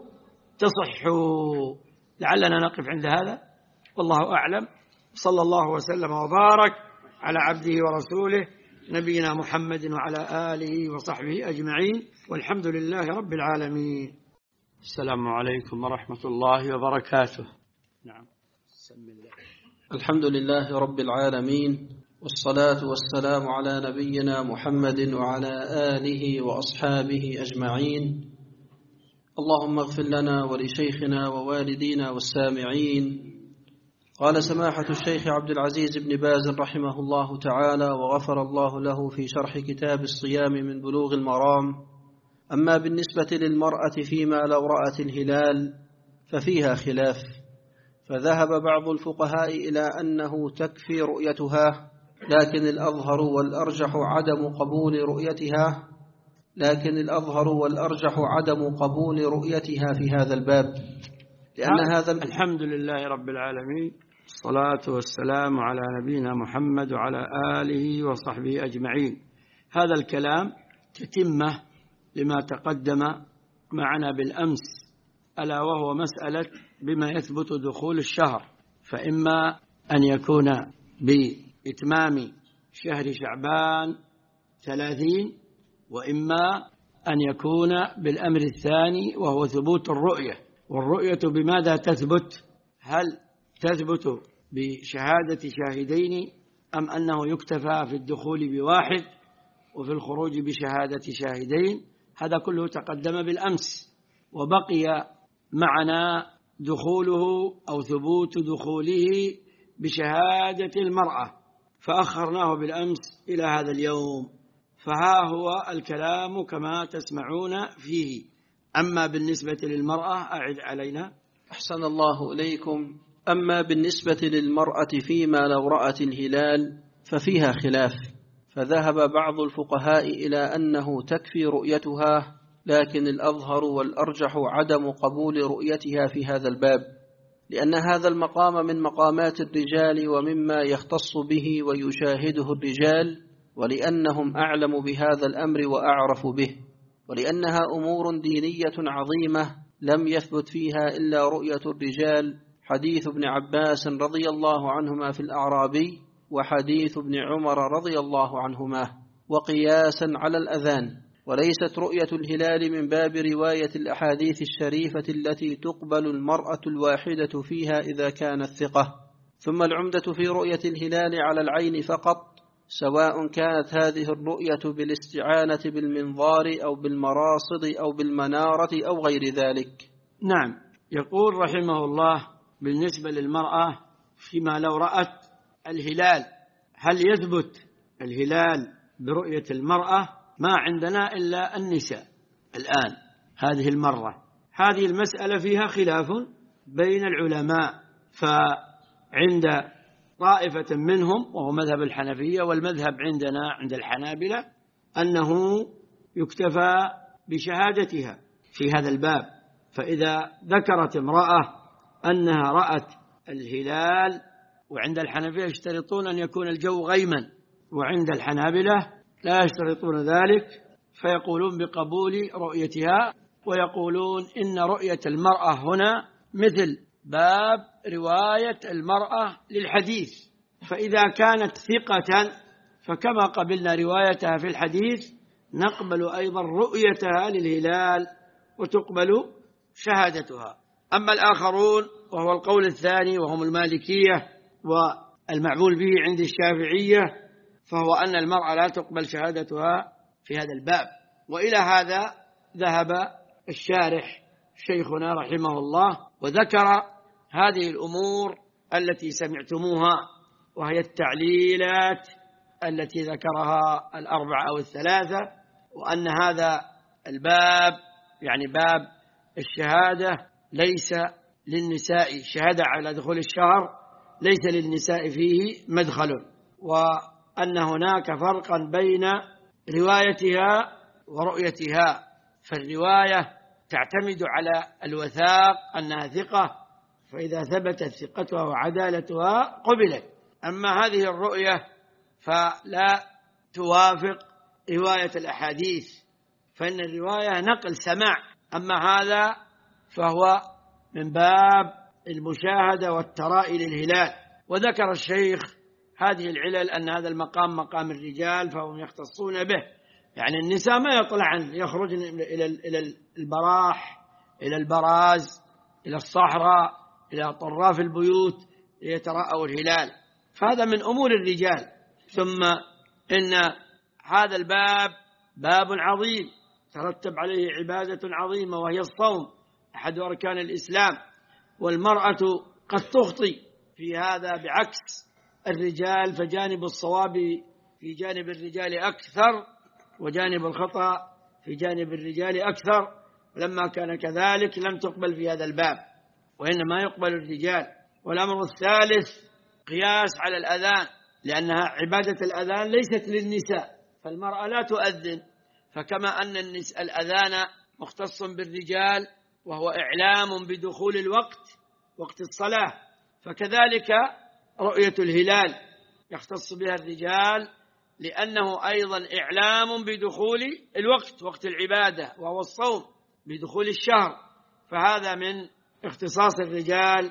S1: تصحوا. لعلنا نقف عند هذا والله أعلم. صلى الله وسلم وبارك على عبده ورسوله نبينا محمد وعلى آله وصحبه أجمعين، والحمد لله رب العالمين. السلام عليكم ورحمة الله وبركاته. نعم. بسم الله.
S2: الحمد لله رب العالمين، والصلاة والسلام على نبينا محمد وعلى آله وأصحابه أجمعين. اللهم اغفر لنا ولشيخنا ووالدينا والسامعين. قال سماحة الشيخ عبد العزيز بن باز رحمه الله تعالى وغفر الله له في شرح كتاب الصيام من بلوغ المرام: أما بالنسبة للمرأة فيما لو رأت الهلال ففيها خلاف، فذهب بعض الفقهاء إلى أنه تكفي رؤيتها، لكن الأظهر والأرجح عدم قبول رؤيتها لكن الأظهر والأرجح عدم قبول رؤيتها في هذا الباب، لأن هذا
S1: الحمد لله رب العالمين، الصلاة والسلام على نبينا محمد وعلى آله وصحبه أجمعين. هذا الكلام تتمة لما تقدم معنا بالأمس، ألا وهو مسألة بما يثبت دخول الشهر. فإما أن يكون بإتمام شهر شعبان ثلاثين، وإما أن يكون بالأمر الثاني وهو ثبوت الرؤية. والرؤية بماذا تثبت؟ هل تثبت بشهادة شاهدين أم أنه يكتفى في الدخول بواحد وفي الخروج بشهادة شاهدين؟ هذا كله تقدم بالأمس، وبقي معنا دخوله أو ثبوت دخوله بشهادة المرأة، فأخرناه بالأمس إلى هذا اليوم، فها هو الكلام كما تسمعون فيه. أما بالنسبة للمرأة أعد علينا.
S2: أحسن الله إليكم. أما بالنسبة للمرأة فيما لو رأت الهلال ففيها خلاف، فذهب بعض الفقهاء إلى أنه تكفي رؤيتها، لكن الأظهر والأرجح عدم قبول رؤيتها في هذا الباب، لأن هذا المقام من مقامات الرجال ومما يختص به ويشاهده الرجال، ولأنهم أعلم بهذا الأمر وأعرف به، ولأنها أمور دينية عظيمة لم يثبت فيها إلا رؤية الرجال، حديث ابن عباس رضي الله عنهما في الأعرابي، وحديث ابن عمر رضي الله عنهما، وقياسا على الأذان. وليست رؤية الهلال من باب رواية الأحاديث الشريفة التي تقبل المرأة الواحدة فيها إذا كانت ثقة. ثم العمدة في رؤية الهلال على العين فقط، سواء كانت هذه الرؤية بالاستعانة بالمنظار أو بالمراصد أو بالمنارة أو غير ذلك.
S1: نعم، يقول رحمه الله بالنسبة للمرأة فيما لو رأت الهلال، هل يثبت الهلال برؤية المرأة؟ ما عندنا إلا النساء الآن هذه المرة. هذه المسألة فيها خلاف بين العلماء، فعند طائفة منهم وهو مذهب الحنفية، والمذهب عندنا عند الحنابلة أنه يكتفى بشهادتها في هذا الباب. فإذا ذكرت امرأة أنها رأت الهلال، وعند الحنفية يشترطون أن يكون الجو غيما، وعند الحنابلة لا يشترطون ذلك، فيقولون بقبول رؤيتها، ويقولون إن رؤية المرأة هنا مثل باب رواية المرأة للحديث، فإذا كانت ثقة فكما قبلنا روايتها في الحديث نقبل أيضا رؤيتها للهلال وتقبل شهادتها. أما الآخرون وهو القول الثاني وهم المالكية والمعمول به عند الشافعية، فهو أن المرأة لا تقبل شهادتها في هذا الباب. وإلى هذا ذهب الشارح شيخنا رحمه الله، وذكر هذه الأمور التي سمعتموها، وهي التعليلات التي ذكرها الأربعة أو الثلاثة، وأن هذا الباب يعني باب الشهادة ليس للنساء، الشهادة على دخول الشهر ليس للنساء فيه مدخل، وأن هناك فرقا بين روايتها ورؤيتها. فالرواية تعتمد على الوثاق أنها ثقة، فإذا ثبتت ثقتها وعدالتها قبلت. أما هذه الرؤية فلا توافق رواية الأحاديث، فإن الرواية نقل سماع، أما هذا فهو من باب المشاهدة والترائي للهلال. وذكر الشيخ هذه العلل، أن هذا المقام مقام الرجال فهم يختصون به، يعني النساء ما يطلعن يخرجن إلى البراح، إلى البراز، إلى الصحراء، إلى طراف البيوت ليتراءوا الهلال، فهذا من أمور الرجال. ثم إن هذا الباب باب عظيم ترتب عليه عبادة عظيمة وهي الصوم، أحد أركان الإسلام، والمرأة قد تخطي في هذا بعكس الرجال، فجانب الصواب في جانب الرجال أكثر، وجانب الخطأ في جانب الرجال أكثر. ولما كان كذلك لم تقبل في هذا الباب، وإنما يقبل الرجال. والأمر الثالث قياس على الأذان، لأنها عبادة الأذان ليست للنساء، فالمرأة لا تؤذن، فكما أن الأذان مختص بالرجال وهو إعلام بدخول الوقت، وقت الصلاة، فكذلك رؤية الهلال يختص بها الرجال، لأنه أيضا إعلام بدخول الوقت، وقت العبادة وهو الصوم، بدخول الشهر، فهذا من اختصاص الرجال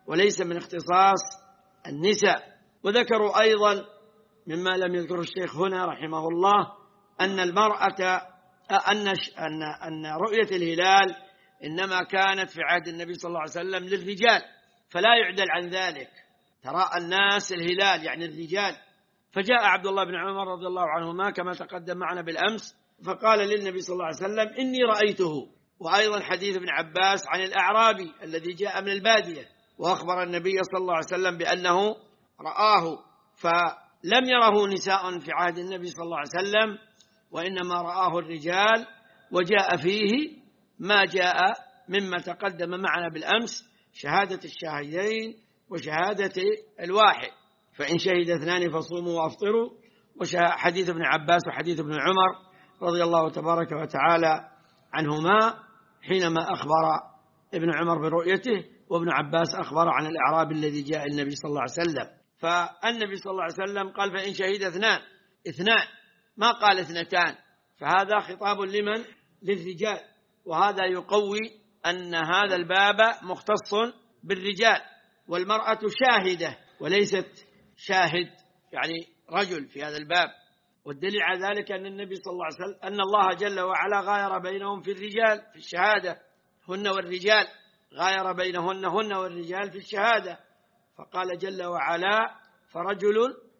S1: وليس من اختصاص النساء. وذكروا أيضا مما لم يذكر الشيخ هنا رحمه الله أن المرأة أن أن أن رؤية الهلال إنما كانت في عهد النبي صلى الله عليه وسلم للرجال، فلا يعدل عن ذلك. تراءى الناس الهلال يعني الرجال، فجاء عبد الله بن عمر رضي الله عنهما كما تقدم معنا بالأمس فقال للنبي صلى الله عليه وسلم إني رأيته. وأيضا حديث ابن عباس عن الأعرابي الذي جاء من البادية وأخبر النبي صلى الله عليه وسلم بأنه رآه، فلم يره نساء في عهد النبي صلى الله عليه وسلم وإنما رآه الرجال. وجاء فيه ما جاء مما تقدم معنا بالأمس، شهادة الشاهدين وشهادة الواحد، فإن شهد اثنان فصوموا وافطروا، وحديث ابن عباس وحديث ابن عمر رضي الله تبارك وتعالى عنهما حينما أخبر ابن عمر برؤيته، وابن عباس أخبر عن الأعرابي الذي جاء النبي صلى الله عليه وسلم. فالنبي صلى الله عليه وسلم قال فإن شهد اثنان اثنان ما قال اثنتان، فهذا خطاب لمن؟ للرجال، وهذا يقوي أن هذا الباب مختص بالرجال، والمرأة شاهدة وليست شاهد يعني رجل في هذا الباب. والدليل على ذلك أن النبي صلى الله عليه وسلم أن الله جل وعلا غاير بينهم في الرجال في الشهادة، هن والرجال، غاير بينهن هن والرجال في الشهادة، فقال جل وعلا فرجل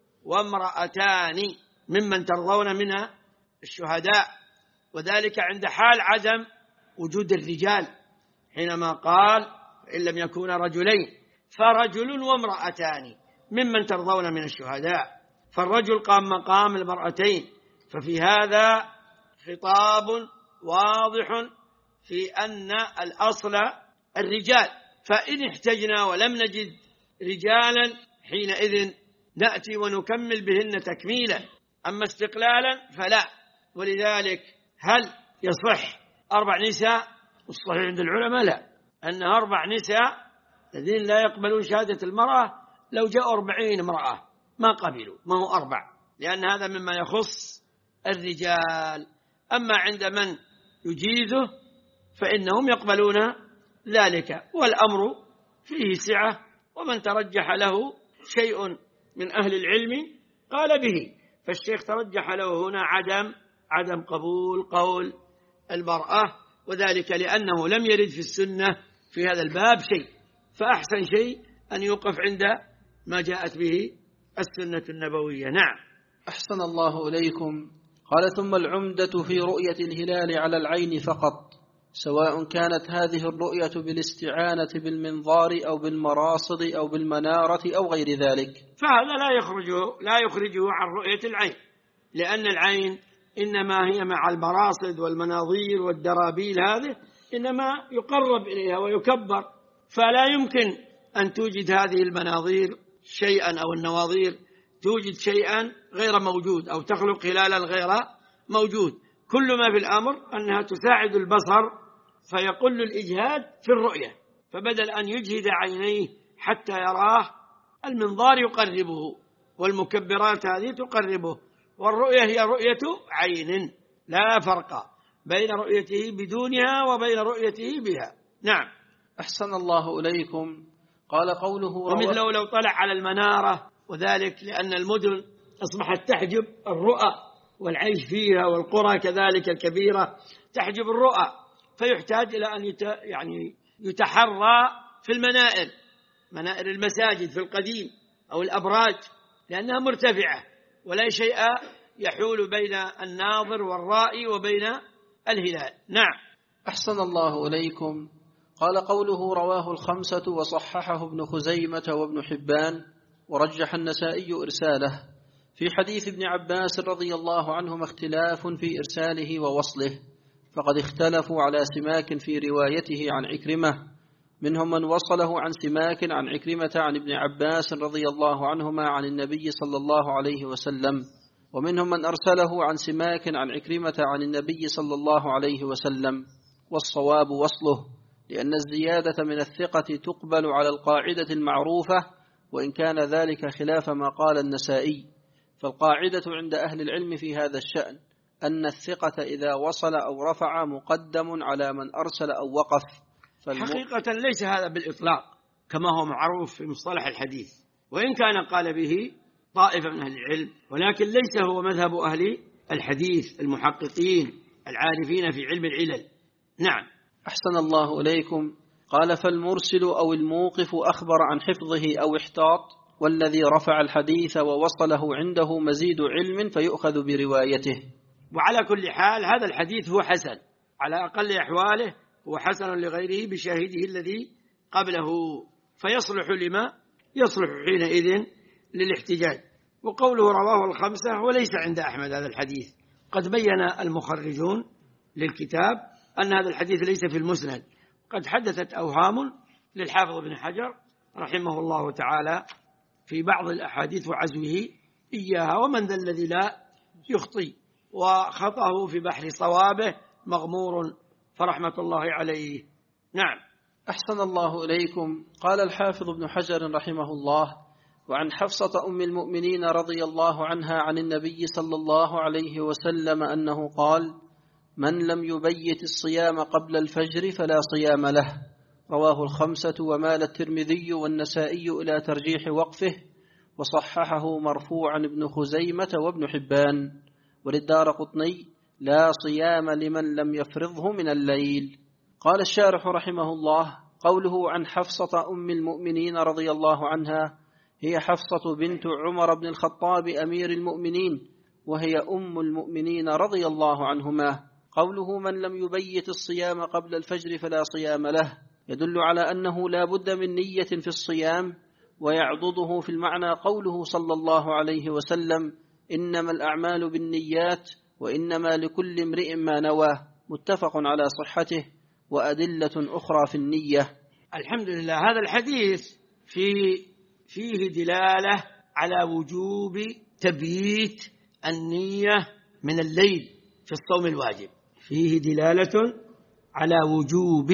S1: وامرأتان ممن ترضون من الشهداء، وذلك عند حال عدم وجود الرجال، حينما قال إن لم يكونا رجلين فرجل وامرأتان ممن ترضون من الشهداء، فالرجل قام مقام المرأتين. ففي هذا خطاب واضح في أن الأصل الرجال، فإن احتجنا ولم نجد رجالا حينئذ نأتي ونكمل بهن تكميلا، أما استقلالا فلا. ولذلك هل يصح أربع نساء؟ الصحيح عند العلماء لا، أن أربع نساء الذين لا يقبلون شهادة المرأة لو جاءوا أربعين امرأة ما قبلوا، ما هو أربع، لأن هذا مما يخص الرجال. أما عند من يجيزه فإنهم يقبلون ذلك، والأمر فيه سعة، ومن ترجح له شيء من أهل العلم قال به. فالشيخ ترجح له هنا عدم عدم قبول قول المرأة، وذلك لأنه لم يرد في السنة في هذا الباب شيء، فأحسن شيء أن يوقف عند ما جاءت به السنة النبوية. نعم.
S2: أحسن الله إليكم. قال ثم العمدة في رؤية الهلال على العين فقط، سواء كانت هذه الرؤية بالاستعانة بالمنظار أو بالمراصد أو بالمنارة أو غير ذلك،
S1: فهذا لا يخرجه لا يخرجه عن رؤية العين، لأن العين إنما هي مع المراصد والمناظير والدرابيل، هذه إنما يقرب إليها ويكبر، فلا يمكن أن توجد هذه المناظير شيئا أو النواظير توجد شيئا غير موجود أو تخلق هلالا غير موجود. كل ما في الأمر أنها تساعد البصر فيقل الإجهاد في الرؤية، فبدل أن يجهد عينيه حتى يراه المنظار يقربه والمكبرات هذه تقربه، والرؤية هي رؤية عين، لا فرق بين رؤيته بدونها وبين رؤيته بها. نعم.
S2: أحسن الله إليكم. قال قوله
S1: ومثله لو طلع على المنارة، وذلك لأن المدن أصبحت تحجب الرؤى والعيش فيها، والقرى كذلك الكبيرة تحجب الرؤى، فيحتاج إلى أن يت... يعني يتحرى في المنائر، منائر المساجد في القديم أو الأبراج، لأنها مرتفعة ولا شيء يحول بين الناظر والرائي وبين الهلال. نعم.
S2: أحسن الله إليكم. قال قوله رواه الخمسة وصححه ابن خزيمة وابن حبان ورجح النسائي إرساله. في حديث ابن عباس رضي الله عنهما اختلاف في إرساله ووصله، فقد اختلفوا على سماك في روايته عن عكرمة، منهم من وصله عن سماك عن عكرمة عن ابن عباس رضي الله عنهما عن النبي صلى الله عليه وسلم، ومنهم من أرسله عن سماك عن عكرمة عن النبي صلى الله عليه وسلم، والصواب وصله، لأن الزيادة من الثقة تقبل على القاعدة المعروفة، وإن كان ذلك خلاف ما قال النسائي. فالقاعدة عند أهل العلم في هذا الشأن أن الثقة إذا وصل أو رفع مقدم على من أرسل أو وقف.
S1: حقيقة ليس هذا بالإطلاق، كما هو معروف في مصطلح الحديث، وإن كان قال به طائفة من أهل العلم، ولكن ليس هو مذهب أهل الحديث المحققين العارفين في علم العلل. نعم.
S2: أحسن الله إليكم. قال: فالمرسل أو الموقف أخبر عن حفظه أو احتاط، والذي رفع الحديث ووصله عنده مزيد علم فيؤخذ بروايته.
S1: وعلى كل حال هذا الحديث هو حسن، على أقل أحواله هو حسن لغيره بشاهده الذي قبله، فيصلح لما يصلح حينئذ للاحتجاج. وقوله رواه الخمسة وليس عند أحمد هذا الحديث، قد بين المخرجون للكتاب أن هذا الحديث ليس في المسند، قد حدثت أوهام للحافظ ابن حجر رحمه الله تعالى في بعض الأحاديث وعزوه إياها، ومن ذا الذي لا يخطي، وخطأه في بحر صوابه مغمور فرحمة الله عليه. نعم.
S2: أحسن الله إليكم. قال الحافظ ابن حجر رحمه الله: وعن حفصة أم المؤمنين رضي الله عنها عن النبي صلى الله عليه وسلم أنه قال: من لم يبيت الصيام قبل الفجر فلا صيام له. رواه الخمسة، ومال الترمذي والنسائي إلى ترجيح وقفه، وصححه مرفوعا ابن خزيمة وابن حبان. وللدارقطني: لا صيام لمن لم يفرضه من الليل. قال الشارح رحمه الله: قوله عن حفصة أم المؤمنين رضي الله عنها هي حفصة بنت عمر بن الخطاب أمير المؤمنين، وهي أم المؤمنين رضي الله عنهما. قوله من لم يبيت الصيام قبل الفجر فلا صيام له يدل على أنه لا بد من نية في الصيام، ويعضده في المعنى قوله صلى الله عليه وسلم: إنما الأعمال بالنيات وإنما لكل امرئ ما نوى. متفق على صحته، وأدلة أخرى في النية.
S1: الحمد لله. هذا الحديث في فيه دلالة على وجوب تبييت النية من الليل في الصوم الواجب، فيه دلالة على وجوب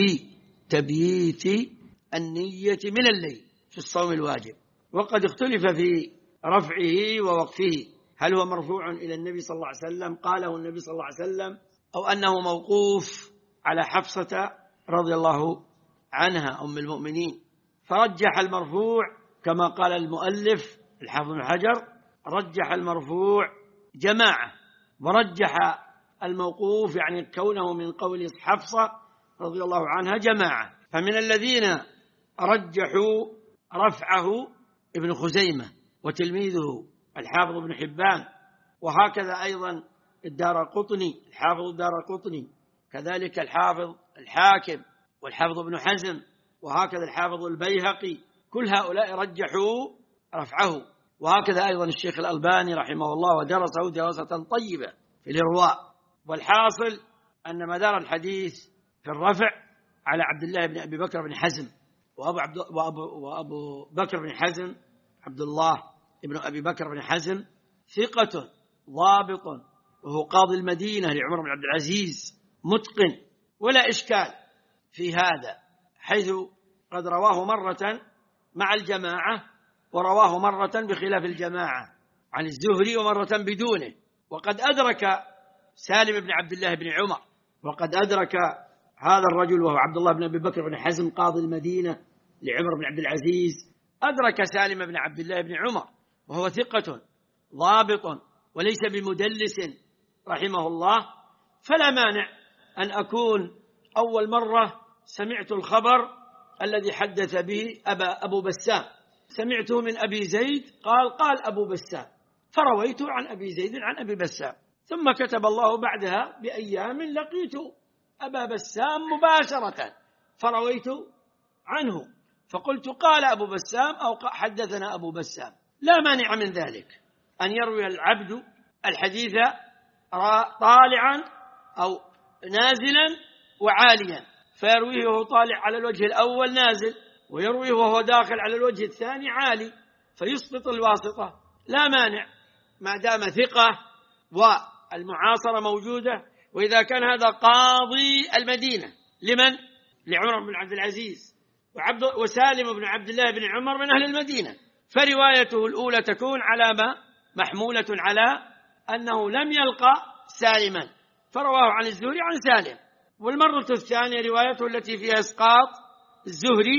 S1: تبييت النية من الليل في الصوم الواجب. وقد اختلف في رفعه ووقفه، هل هو مرفوع إلى النبي صلى الله عليه وسلم قاله النبي صلى الله عليه وسلم، أو أنه موقوف على حفصة رضي الله عنها أم المؤمنين. فرجح المرفوع كما قال المؤلف الحافظ بن حجر، رجح المرفوع جماعة، ورجح الموقوف يعني كونه من قول حفصة رضي الله عنها جماعة. فمن الذين رجحوا رفعه ابن خزيمة وتلميذه الحافظ بن حبان، وهكذا أيضا الدارقطني الحافظ الدارقطني، كذلك الحافظ الحاكم والحافظ ابن حزم، وهكذا الحافظ البيهقي، كل هؤلاء رجحوا رفعه، وهكذا أيضا الشيخ الألباني رحمه الله ودرسه دراسة طيبة في الإرواء. والحاصل أن مدار الحديث في الرفع على عبد الله بن أبي بكر بن حزم، وأبو, عبد وأبو, وأبو بكر بن حزم عبد الله ابن أبي بكر بن حزم ثقة ضابط، وهو قاضي المدينة لعمر بن عبد العزيز، متقن ولا إشكال في هذا، حيث قد رواه مرة مع الجماعة ورواه مرة بخلاف الجماعة عن الزهري ومرة بدونه. وقد أدرك سالم بن عبد الله بن عمر، وقد أدرك هذا الرجل وهو عبد الله بن أبي بكر بن حزم قاضي المدينة لعمر بن عبد العزيز، أدرك سالم بن عبد الله بن عمر وهو ثقة ضابط وليس بمدلس رحمه الله. فلا مانع أن أكون أول مرة سمعت الخبر الذي حدث به أبا أبو بسام، سمعته من أبي زيد قال قال أبو بسام، فرويته عن أبي زيد عن أبي بسام، ثم كتب الله بعدها بأيام لقيت أبا بسام مباشرة فرويت عنه، فقلت قال أبو بسام أو حدثنا أبو بسام. لا مانع من ذلك أن يروي العبد الحديث طالعا أو نازلا وعاليا، فيرويه وهو طالع على الوجه الأول نازل، ويرويه وهو داخل على الوجه الثاني عالي، فيسقط الواسطة. لا مانع ما دام ثقة والمعاصرة موجودة. وإذا كان هذا قاضي المدينة لمن؟ لعمر بن عبد العزيز، وعبد وسالم بن عبد الله بن عمر من أهل المدينة، فروايته الأولى تكون على ما محمولة على أنه لم يلقى سالما فرواه عن الزهري عن سالم، والمرة الثانية روايته التي فيها إسقاط الزهري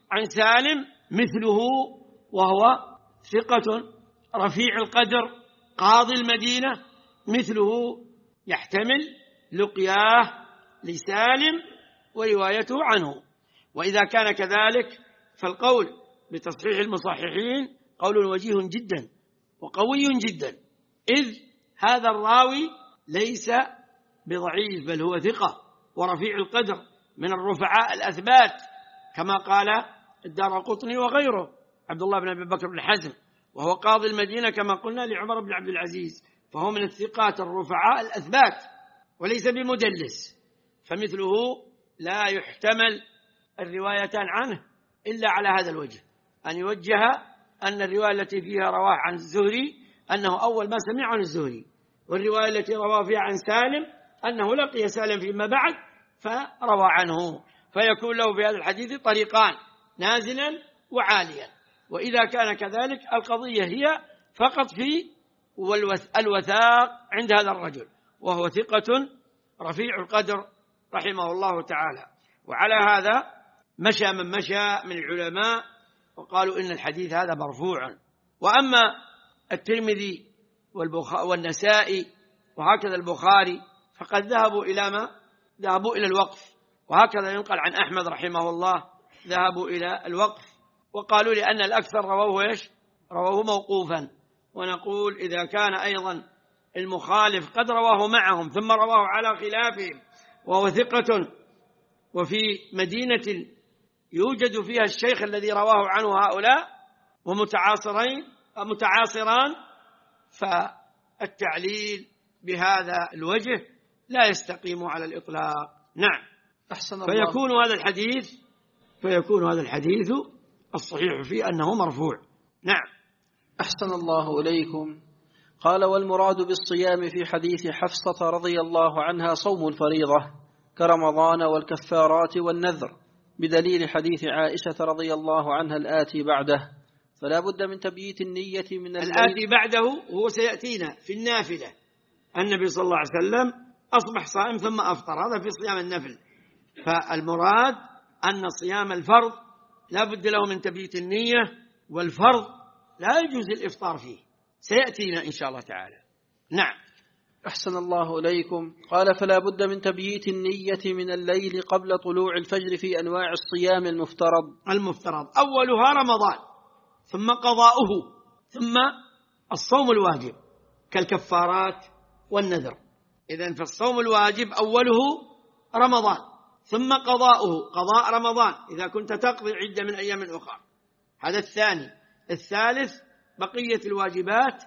S1: عن سالم مثله وهو ثقة رفيع القدر قاضي المدينة مثله يحتمل لقياه لسالم وروايته عنه. وإذا كان كذلك فالقول بتصحيح المصححين قول وجيه جدا وقوي جدا، إذ هذا الراوي ليس بضعيف بل هو ثقة ورفيع القدر من الرفعاء الأثبات كما قال الدارقطني وغيره عبد الله بن أبي بكر بن حزم، وهو قاضي المدينة كما قلنا لعمر بن عبد العزيز، فهو من الثقات الرفعاء الأثبات وليس بمدلس، فمثله لا يحتمل الروايتان عنه إلا على هذا الوجه، أن يوجه أن الرواية التي فيها رواه عن الزهري أنه أول ما سمع عن الزهري، والرواية التي رواه فيها عن سالم أنه لقي سالم فيما بعد فروى عنه، فيكون له في هذا الحديث طريقان نازلا وعاليا. وإذا كان كذلك القضية هي فقط في الوثاق عند هذا الرجل، وهو ثقة رفيع القدر رحمه الله تعالى. وعلى هذا مشى من مشى من العلماء وقالوا إن الحديث هذا مرفوع. وأما الترمذي والنسائي وهكذا البخاري فقد ذهبوا إلى ما ذهبوا إلى الوقف، وهكذا ينقل عن أحمد رحمه الله ذهبوا إلى الوقف، وقالوا لأن الأكثر رواه إيش؟ رواه موقوفا. ونقول إذا كان أيضا المخالف قد رواه معهم ثم رواه على خلافهم وهو ثقة وفي مدينة يوجد فيها الشيخ الذي رواه عنه هؤلاء ومتعاصرين متعاصران، فالتعليل بهذا الوجه لا يستقيم على الإطلاق. نعم.
S2: أحسن الله.
S1: فيكون هذا الحديث فيكون هذا الحديث الصحيح فيه أنه مرفوع. نعم.
S2: أحسن الله إليكم. قال: والمراد بالصيام في حديث حفصة رضي الله عنها صوم الفريضة كرمضان والكفارات والنذر، بدليل حديث عائشة رضي الله عنها الآتي بعده، فلا بد من تبييت النية من الليل.
S1: الآتي بعده هو سيأتينا في النافلة، النبي صلى الله عليه وسلم أصبح صائم ثم أفطر، هذا في صيام النفل. فالمراد أن صيام الفرض لا بد له من تبييت النية، والفرض لا يجوز الإفطار فيه، سيأتينا إن شاء الله تعالى. نعم.
S2: أحسن الله إليكم. قال: فلا بد من تبييت النية من الليل قبل طلوع الفجر في أنواع الصيام المفترض.
S1: المفترض أولها رمضان، ثم قضاؤه، ثم الصوم الواجب كالكفارات والنذر. إذن فالصوم الواجب أوله رمضان، ثم قضاؤه قضاء رمضان إذا كنت تقضي عدة من أيام أخرى، هذا الثاني. الثالث بقية الواجبات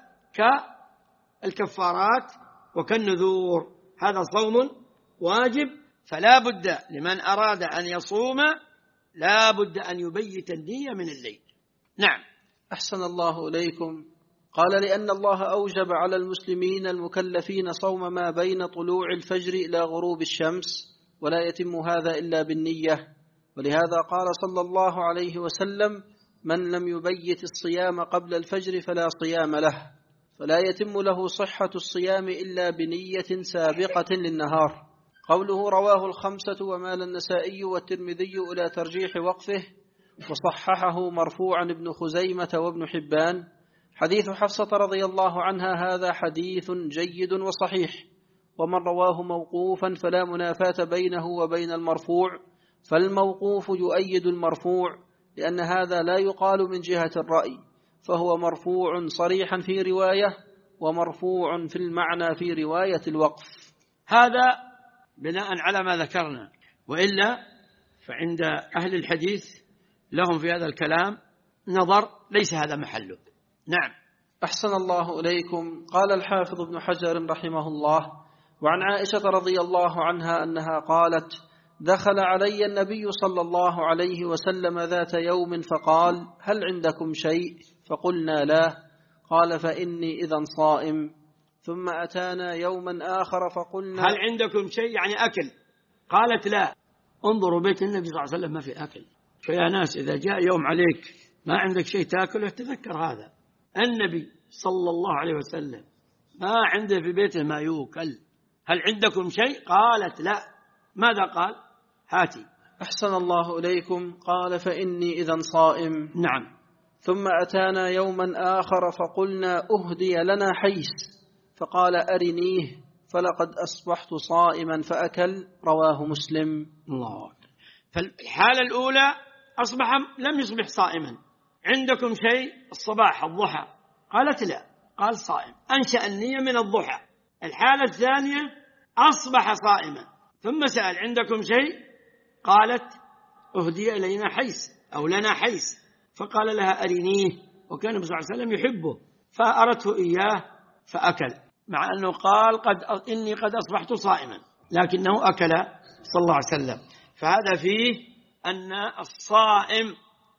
S1: كالكفارات وكالنذور، هذا صوم واجب، فلا بد لمن أراد أن يصوم لا بد أن يبيت النية من الليل. نعم.
S2: أحسن الله إليكم. قال: لأن الله أوجب على المسلمين المكلفين صوم ما بين طلوع الفجر إلى غروب الشمس، ولا يتم هذا إلا بالنية، ولهذا قال صلى الله عليه وسلم: من لم يبيت الصيام قبل الفجر فلا صيام له، فلا يتم له صحة الصيام إلا بنية سابقة للنهار. قوله رواه الخمسة ومال النسائي والترمذي إلى ترجيح وقفه، وصححه مرفوعا ابن خزيمة وابن حبان. حديث حفصة رضي الله عنها هذا حديث جيد وصحيح، ومن رواه موقوفا فلا منافاة بينه وبين المرفوع، فالموقوف يؤيد المرفوع، لأن هذا لا يقال من جهة الرأي، فهو مرفوع صريحا في رواية ومرفوع في المعنى في رواية الوقف.
S1: هذا بناء على ما ذكرنا، وإلا فعند أهل الحديث لهم في هذا الكلام نظر ليس هذا محله. نعم.
S2: أحسن الله إليكم. قال الحافظ ابن حجر رحمه الله: وعن عائشة رضي الله عنها أنها قالت: دخل علي النبي صلى الله عليه وسلم ذات يوم فقال: هل عندكم شيء؟ فقلنا لا. قال: فإني إذن صائم. ثم أتانا يوما آخر فقلنا:
S1: هل عندكم شيء؟ يعني أكل. قالت لا. انظروا بيت النبي صلى الله عليه وسلم ما في أكل. فيا ناس إذا جاء يوم عليك ما عندك شيء تأكله تذكر هذا. النبي صلى الله عليه وسلم ما عنده في بيته ما يوكل. هل عندكم شيء؟ قالت لا. ماذا قال؟ هاتي.
S2: أحسن الله إليكم. قال فإني إذا صائم.
S1: نعم.
S2: ثم أتانا يوما آخر فقلنا أهدي لنا حيس، فقال أرنيه، فلقد أصبحت صائما فأكل. رواه مسلم.
S1: الله. فالحالة الأولى أصبح لم يصبح صائما. عندكم شيء الصباح الضحى؟ قالت لا، قال صائم، أنشأ النية من الضحى. الحالة الثانية أصبح صائما ثم سأل عندكم شيء؟ قالت أهدي إلينا حيس أو لنا حيس، فقال لها أرنيه، وكان النبي صلى الله عليه وسلم يحبه فأرته إياه فأكل، مع أنه قال قد إني قد أصبحت صائما، لكنه أكل صلى الله عليه وسلم. فهذا فيه أن الصائم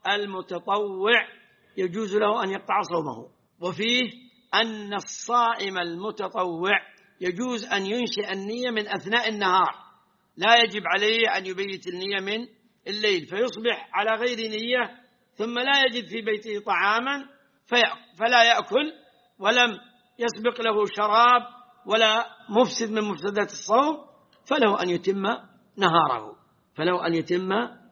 S1: المتطوع يجوز له أن يقطع صومه، وفيه أن الصائم المتطوع يجوز أن ينشئ النية من أثناء النهار، لا يجب عليه أن يبيت النية من الليل، فيصبح على غير نية ثم لا يجد في بيته طعاما فلا يأكل، ولم يسبق له شراب ولا مفسد من مفسدات الصوم، فله أن يتم نهاره فله أن يتم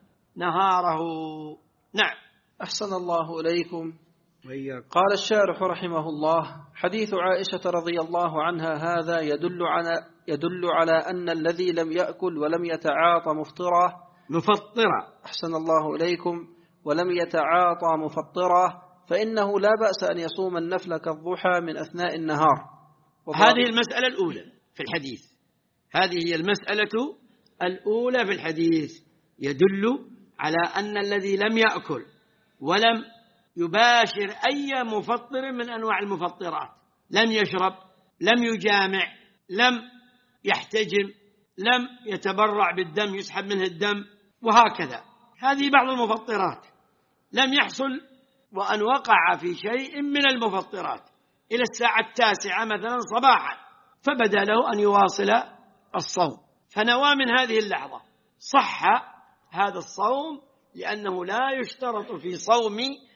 S1: نهاره. نعم.
S2: أحسن الله إليكم.
S1: وإياك.
S2: قال الشارح رحمه الله: حديث عائشة رضي الله عنها هذا يدل على يدل على أن الذي لم يأكل ولم يتعاطى مفطرة
S1: مفطرة
S2: أحسن الله إليكم ولم يتعاطى مفطرة فإنه لا بأس أن يصوم النفل كالضحى من أثناء النهار.
S1: هذه المسألة الأولى في الحديث، هذه هي المسألة الأولى في الحديث، يدل على أن الذي لم يأكل ولم يباشر أي مفطر من أنواع المفطرات، لم يشرب، لم يجامع، لم يحتجم، لم يتبرع بالدم يسحب منه الدم، وهكذا، هذه بعض المفطرات، لم يحصل وأن وقع في شيء من المفطرات إلى الساعة التاسعة مثلا صباحا فبدا له أن يواصل الصوم، فنوى من هذه اللحظة، صح هذا الصوم، لأنه لا يشترط في صوم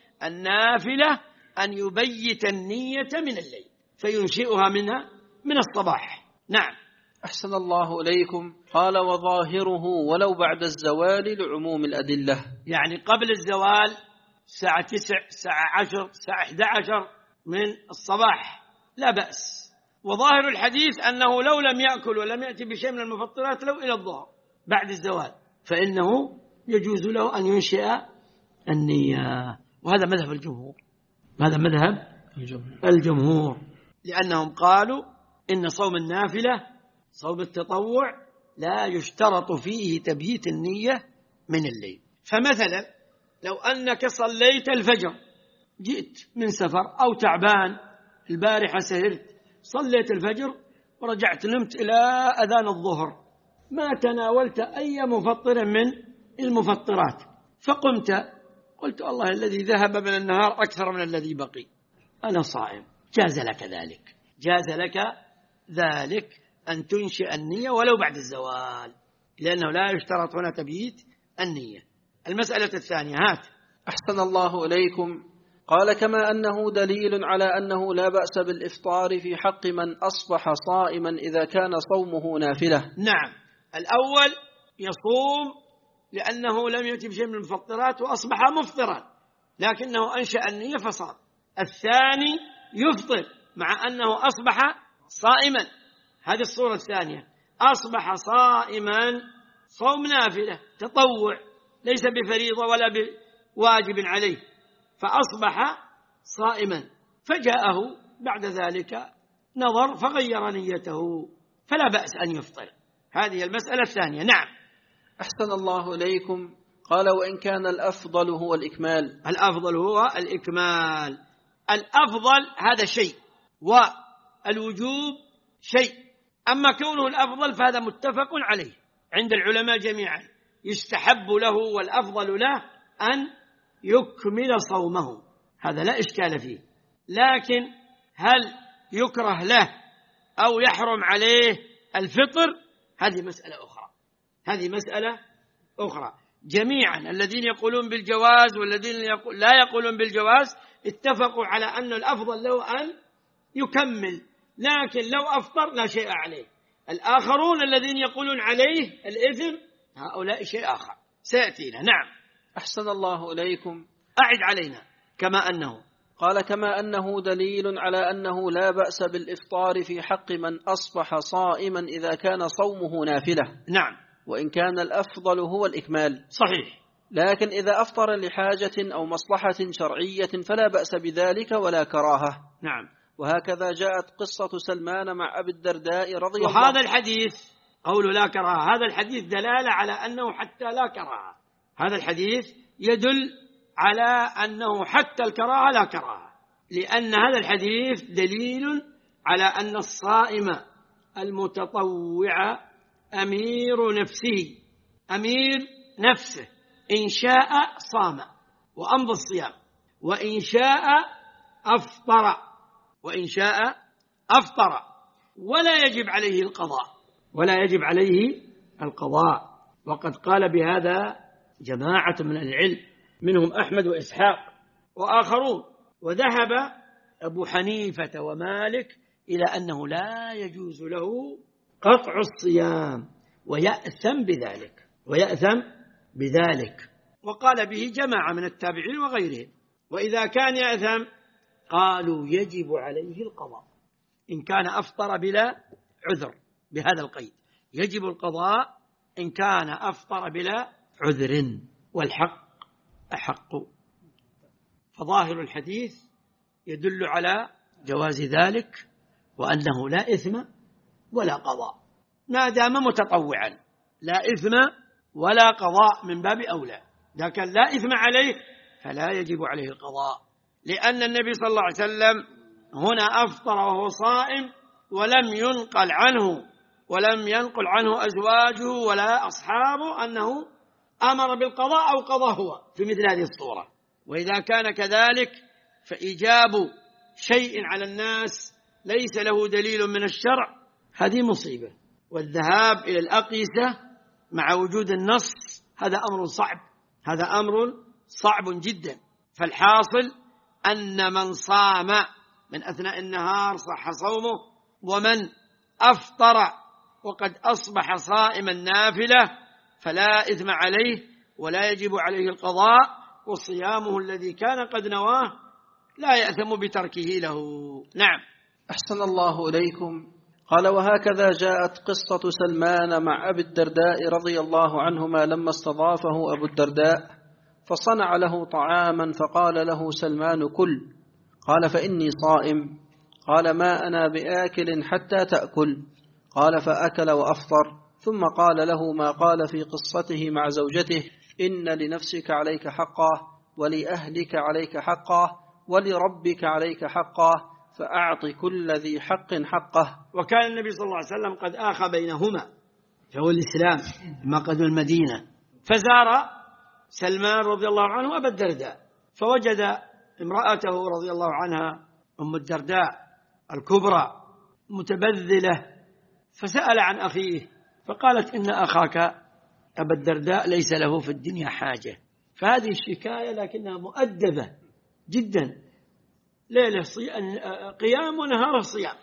S1: النافلة أن يبيت النية من الليل، فينشئها منها من الصباح. نعم.
S2: أحسن الله إليكم. قال وظاهره ولو بعد الزوال لعموم الأدلة،
S1: يعني قبل الزوال الساعة تسع، الساعة عشر، الساعة أحد عشر من الصباح لا بأس. وظاهر الحديث أنه لو لم يأكل ولم يأتي بشيء من المفطرات لو إلى الظهر بعد الزوال فإنه يجوز له أن ينشئ النية، وهذا مذهب الجمهور، هذا مذهب الجمهور، لأنهم قالوا إن صوم النافلة صوم التطوع لا يشترط فيه تبييت النية من الليل. فمثلا لو أنك صليت الفجر، جئت من سفر أو تعبان البارحة سهرت، صليت الفجر ورجعت نمت إلى أذان الظهر، ما تناولت أي مفطر من المفطرات، فقمت قلت الله الذي ذهب من النهار أكثر من الذي بقي، أنا صائم، جاز لك ذلك، جاز لك ذلك أن تنشئ النية ولو بعد الزوال، لأنه لا يشترط هنا تبييت النية. المسألة الثانية، هات.
S2: أحسن الله إليكم. قال كما أنه دليل على أنه لا بأس بالإفطار في حق من أصبح صائما إذا كان صومه نافلة.
S1: نعم، الأول يصوم لأنه لم يأتي بشيء من المفطرات وأصبح مفطرا لكنه أنشأ النية فصام. الثاني يفطر مع أنه أصبح صائما، هذه الصورة الثانية، أصبح صائما صوم نافلة تطوع ليس بفريضة ولا بواجب عليه، فأصبح صائما، فجاءه بعد ذلك نظر فغير نيته فلا بأس أن يفطر. هذه المسألة الثانية. نعم.
S2: أحسن الله إليكم. قال وإن كان الأفضل هو الإكمال.
S1: الأفضل هو الإكمال. الأفضل هذا شيء والوجوب شيء، أما كونه الأفضل فهذا متفق عليه عند العلماء جميعا، يستحب له والأفضل له أن يكمل صومه، هذا لا إشكال فيه، لكن هل يكره له أو يحرم عليه الفطر هذه مسألة أخرى، هذه مسألة أخرى. جميعا الذين يقولون بالجواز والذين يقول لا يقولون بالجواز اتفقوا على أن الأفضل له أن يكمل، لكن لو أفطر لا شيء عليه. الآخرون الذين يقولون عليه الإثم هؤلاء شيء آخر، سيأتينا. نعم.
S2: أحسن الله إليكم.
S1: أعد علينا. كما أنه
S2: قال كما أنه دليل على أنه لا بأس بالإفطار في حق من أصبح صائما إذا كان صومه نافلة.
S1: نعم.
S2: وإن كان الأفضل هو الإكمال.
S1: صحيح.
S2: لكن إذا أفطر لحاجة أو مصلحة شرعية فلا بأس بذلك ولا كراهة.
S1: نعم.
S2: وهكذا جاءت قصة سلمان مع أبي الدرداء رضي الله عنه.
S1: وهذا الحديث قول لا كراهة، هذا الحديث دلالة على أنه حتى لا كراهة. هذا الحديث يدل على أنه حتى الكراهة لا كراهة، لأن هذا الحديث دليل على أن الصائم المتطوع أمير نفسه، أمير نفسه، إن شاء صام وأمضى الصيام، وإن شاء أفطر، وإن شاء أفطر، ولا يجب عليه القضاء، ولا يجب عليه القضاء. وقد قال بهذا جماعة من العلم منهم أحمد وإسحاق وآخرون. وذهب أبو حنيفة ومالك إلى أنه لا يجوز له قطع الصيام ويأثم بذلك، ويأثم بذلك. وقال به جماعة من التابعين وغيرهم. وإذا كان يأثم قالوا يجب عليه القضاء إن كان أفطر بلا عذر، بهذا القيد يجب القضاء إن كان أفطر بلا عذر، والحق أحق. فظاهر الحديث يدل على جواز ذلك، وأنه لا إثم ولا قضاء ما دام متطوعا، لا إثم ولا قضاء من باب أولى. إذا كان لا إثم عليه فلا يجب عليه القضاء، لأن النبي صلى الله عليه وسلم هنا أفطر وهو صائم، ولم ينقل عنه ولم ينقل عنه أزواجه ولا أصحابه أنه أمر بالقضاء أو قضى هو في مثل هذه الصورة. وإذا كان كذلك فإيجاب شيء على الناس ليس له دليل من الشرع هذه مصيبة. والذهاب إلى الأقيسة مع وجود النص هذا أمر صعب، هذا أمر صعب جدا. فالحاصل أن من صام من أثناء النهار صح صومه، ومن أفطر وقد أصبح صائما نافلة فلا إثم عليه ولا يجب عليه القضاء، وصيامه الذي كان قد نواه لا يأثم بتركه له. نعم.
S2: أحسن الله إليكم. قال وهكذا جاءت قصة سلمان مع أبي الدرداء رضي الله عنهما لما استضافه أبو الدرداء فصنع له طعاما فقال له سلمان كل، قال فإني صائم، قال ما أنا بآكل حتى تأكل، قال فأكل وأفطر، ثم قال له ما قال في قصته مع زوجته إن لنفسك عليك حقا ولأهلك عليك حقا ولربك عليك حقا فأعط كل ذي حق حقه.
S1: وكان النبي صلى الله عليه وسلم قد آخى بينهما، فهو الإسلام ما قدم المدينة، فزار سلمان رضي الله عنه أبا الدرداء فوجد امرأته رضي الله عنها أم الدرداء الكبرى متبذلة، فسأل عن أخيه فقالت إن أخاك أبا الدرداء ليس له في الدنيا حاجة. فهذه الشكاية لكنها مؤدبة جدا، ليلة قيام ونهاره صيام.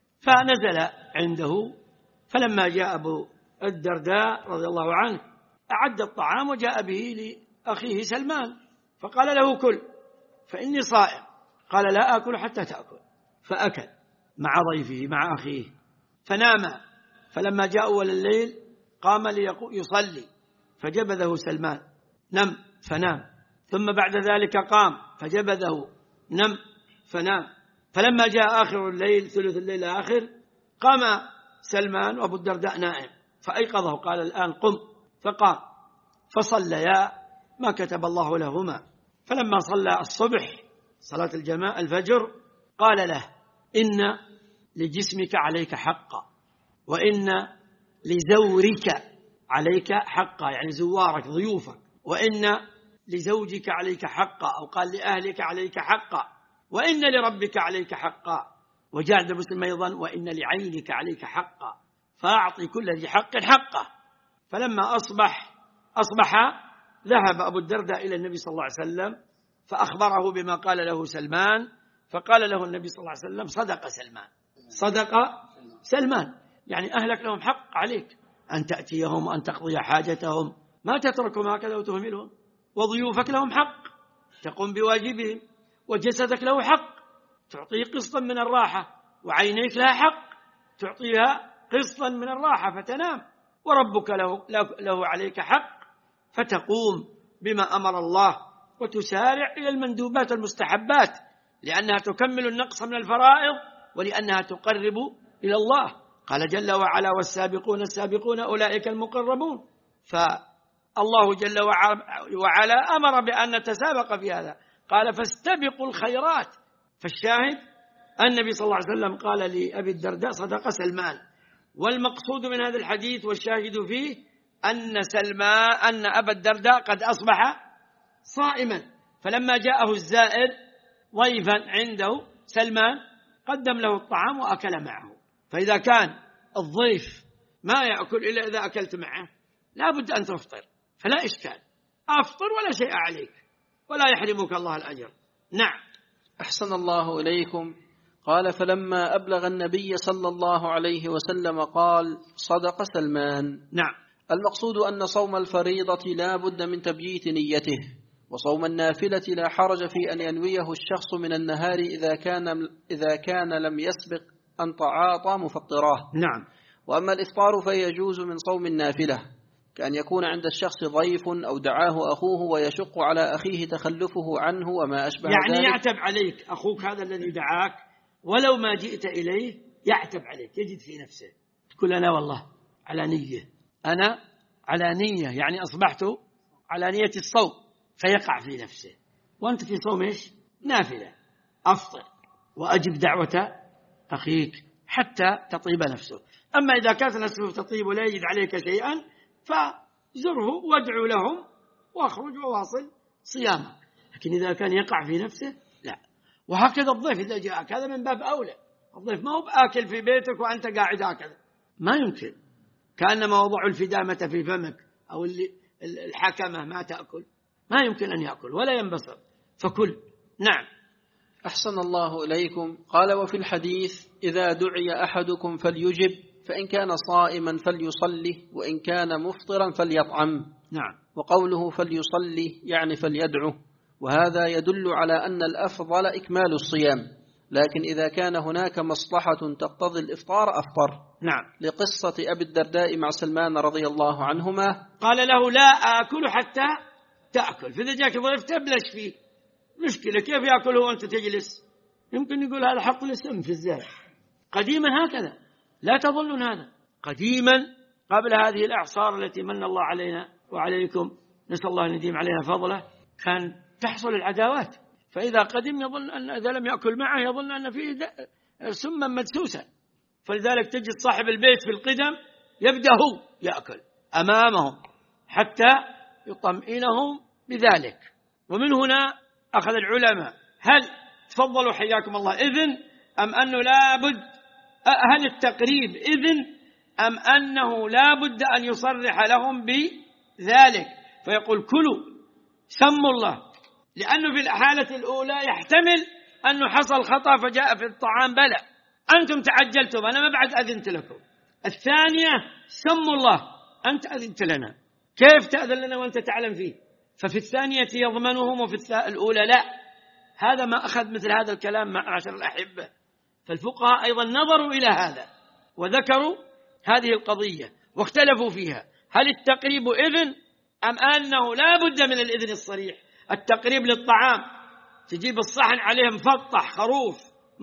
S1: فنزل عنده، فلما جاء أبو الدرداء رضي الله عنه أعد الطعام وجاء به لأخيه سلمان فقال له كل فإني صائم، قال لا أكل حتى تأكل، فأكل مع ضيفه مع أخيه فنام. فلما جاء أول الليل قام ليصلي فجبذه سلمان نم فنام، ثم بعد ذلك قام فجبذه نم فنام. فلما جاء آخر الليل ثلث الليل آخر قام سلمان وأبو الدرداء نائم فأيقظه قال الآن قم، فقام فصليا ما كتب الله لهما. فلما صلى الصبح صلاة الجماعة الفجر قال له إن لجسمك عليك حقا وإن لزورك عليك حقا، يعني زوارك ضيوفك، وإن لزوجك عليك حقا، أو قال لأهلك عليك حقا، وإن لربك عليك حقا. وجاء عند مسلم أيضا وإن لعينك عليك حقا فأعطي كل ذي حق حقه. فلما أصبح أصبح ذهب أبو الدرداء إلى النبي صلى الله عليه وسلم فأخبره بما قال له سلمان، فقال له النبي صلى الله عليه وسلم صدق سلمان، صدق سلمان، يعني أهلك لهم حق عليك أن تأتيهم وأن تقضي حاجتهم ما تتركهم هكذا وتهملهم. وضيوفك لهم حق تقوم بواجبهم، وجسدك له حق تعطيه قسطا من الراحة، وعينيك لها حق تعطيها قسطا من الراحة فتنام، وربك له, له عليك حق فتقوم بما أمر الله وتسارع إلى المندوبات المستحبات، لأنها تكمل النقص من الفرائض ولأنها تقرب إلى الله. قال جل وعلا: والسابقون السابقون أولئك المقربون. فالله جل وعلا أمر بأن نتسابق في هذا، قال: فاستبقوا الخيرات. فالشاهد النبي صلى الله عليه وسلم قال لأبي الدرداء: صدق سلمان. والمقصود من هذا الحديث والشاهد فيه أن سلمان أن أبا الدرداء قد أصبح صائما، فلما جاءه الزائر ضيفا عنده سلمان قدم له الطعام وأكل معه. فإذا كان الضيف ما يأكل إلا إذا أكلت معه لا بد أن تفطر، فلا إشكال، أفطر ولا شيء عليك ولا يحرمك الله الأجر. نعم.
S2: أحسن الله إليكم. قال: فلما أبلغ النبي صلى الله عليه وسلم قال: صدق سلمان.
S1: نعم.
S2: المقصود أن صوم الفريضة لا بد من تبييت نيته، وصوم النافلة لا حرج في أن ينويه الشخص من النهار إذا كان, إذا كان لم يسبق أن تعاطى مفطراه.
S1: نعم.
S2: وأما الإفطار فيجوز من صوم النافلة، كأن يكون عند الشخص ضيف أو دعاه أخوه ويشق على أخيه تخلفه عنه وما أشبه
S1: يعني
S2: ذلك.
S1: يعني يعتب عليك أخوك هذا الذي دعاك ولو ما جئت إليه، يعتب عليك، يجد في نفسه، تقول: أنا والله على نية، أنا على نية، يعني أصبحت على نية الصوم، فيقع في نفسه وأنت في صوم إيش؟ نافلة. أفطر وأجب دعوة أخيك حتى تطيب نفسه. أما إذا كانت نفسه تطيب ولا يجد عليك شيئا فزره وادعو لهم واخرج وواصل صيامك. لكن إذا كان يقع في نفسه لا. وهكذا الضيف إذا جاءك هذا من باب أولى. الضيف ما هو بآكل في بيتك وأنت قاعد هكذا، ما يمكن، كأنما وضعوا الفدامة في فمك أو الحكمة ما تأكل، ما يمكن أن يأكل ولا ينبسط، فكل. نعم.
S2: أحسن الله إليكم. قال: وفي الحديث: إذا دعي أحدكم فليجب، فإن كان صائما فليصلي، وإن كان مفطرا فليطعم.
S1: نعم.
S2: وقوله فليصلي يعني فليدعو، وهذا يدل على أن الأفضل إكمال الصيام، لكن إذا كان هناك مصلحة تقتضي الإفطار أفطر.
S1: نعم.
S2: لقصة أبي الدرداء مع سلمان رضي الله عنهما،
S1: قال له: لا آكل حتى تأكل، فإذا جاك ضيف تبلش فيه، مشكلة كيف يأكل وأنت تجلس؟ يمكن يقول هذا حط السم في الزاد. قديما هكذا، لا تظنون هذا. قديما قبل هذه الأعصار التي من الله علينا وعليكم، نسأل الله أن يديم علينا فضله، كان تحصل العداوات، فإذا قدم يظن أن إذا لم يأكل معه يظن أن فيه سما مدسوسا، فلذلك تجد صاحب البيت في القدم يبدأ هو يأكل أمامهم حتى يطمئنهم بذلك. ومن هنا أخذ العلماء: هل تفضلوا حياكم الله إذن أم أنه لا بد، هل التقريب إذن أم أنه لا بد أن يصرح لهم بذلك فيقول: كلوا سموا الله، لأنه في الحالة الأولى يحتمل أنه حصل خطأ فجاء في الطعام، بلى أنتم تعجلتم أنا ما بعد أذنت لكم. الثانية: سموا الله، أنت أذنت لنا، كيف تأذن لنا وأنت تعلم فيه؟ ففي الثانية يضمنهم وفي الأولى لا. هذا ما أخذ مثل هذا الكلام معاشر الأحبة. فالفقهاء أيضا نظروا إلى هذا وذكروا هذه القضية واختلفوا فيها: هل التقريب إذن أم أنه لا بد من الإذن الصريح؟ التقريب للطعام تجيب الصحن عليه مفطح، خروف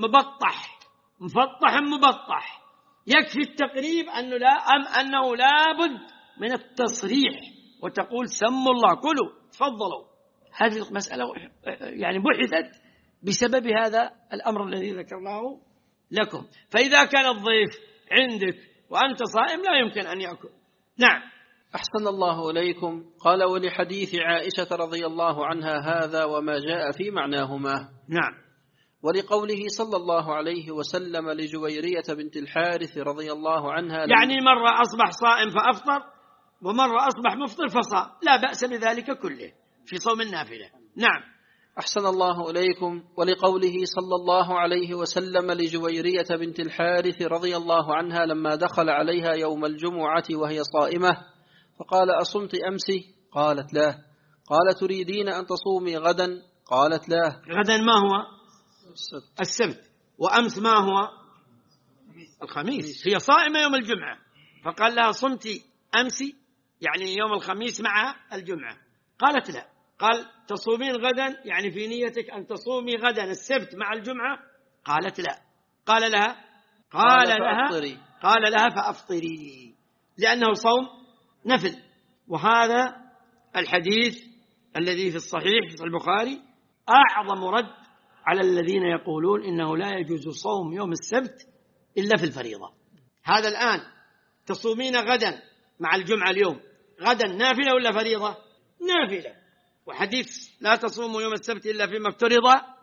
S1: مبطح، مفطح مبطح، يكفي التقريب أنه لا أم أنه لا بد من التصريح وتقول: سموا الله كلوا تفضلوا. هذه المسألة يعني بحثت بسبب هذا الأمر الذي ذكرناه لكم. فإذا كان الضيف عندك وأنت صائم لا يمكن أن يأكل. نعم.
S2: أحسن الله إليكم. قال: ولحديث عائشة رضي الله عنها هذا وما جاء في معناهما.
S1: نعم.
S2: ولقوله صلى الله عليه وسلم لجويرية بنت الحارث رضي الله عنها،
S1: يعني مرة أصبح صائم فأفطر ومرة أصبح مفطر فصام، لا بأس بذلك كله في صوم النافلة. نعم.
S2: أحسن الله إليكم. ولقوله صلى الله عليه وسلم لجويرية بنت الحارث رضي الله عنها لما دخل عليها يوم الجمعة وهي صائمة فقال أصمت أمس؟ قالت لا. قال تريدين أن تصومي غدا؟ قالت لا.
S1: غدا ما هو؟
S2: السبت.
S1: السبت. وأمس ما هو؟ الخميس. هي صائمة يوم الجمعة، فقال لها صمتي أمس يعني يوم الخميس مع الجمعة؟ قالت لا. قال تصومين غدا يعني في نيتك أن تصومي غدا السبت مع الجمعة؟ قالت لا. قال لها قال, قال لها فأفطري. قال لها فأفطري، لأنه صوم نفل. وهذا الحديث الذي في الصحيح في البخاري أعظم رد على الذين يقولون إنه لا يجوز صوم يوم السبت إلا في الفريضة. هذا الآن تصومين غدا مع الجمعة اليوم، غدا نافلة ولا فريضة؟ نافلة. وحديث لا تصوموا يوم السبت إلا فيما افترض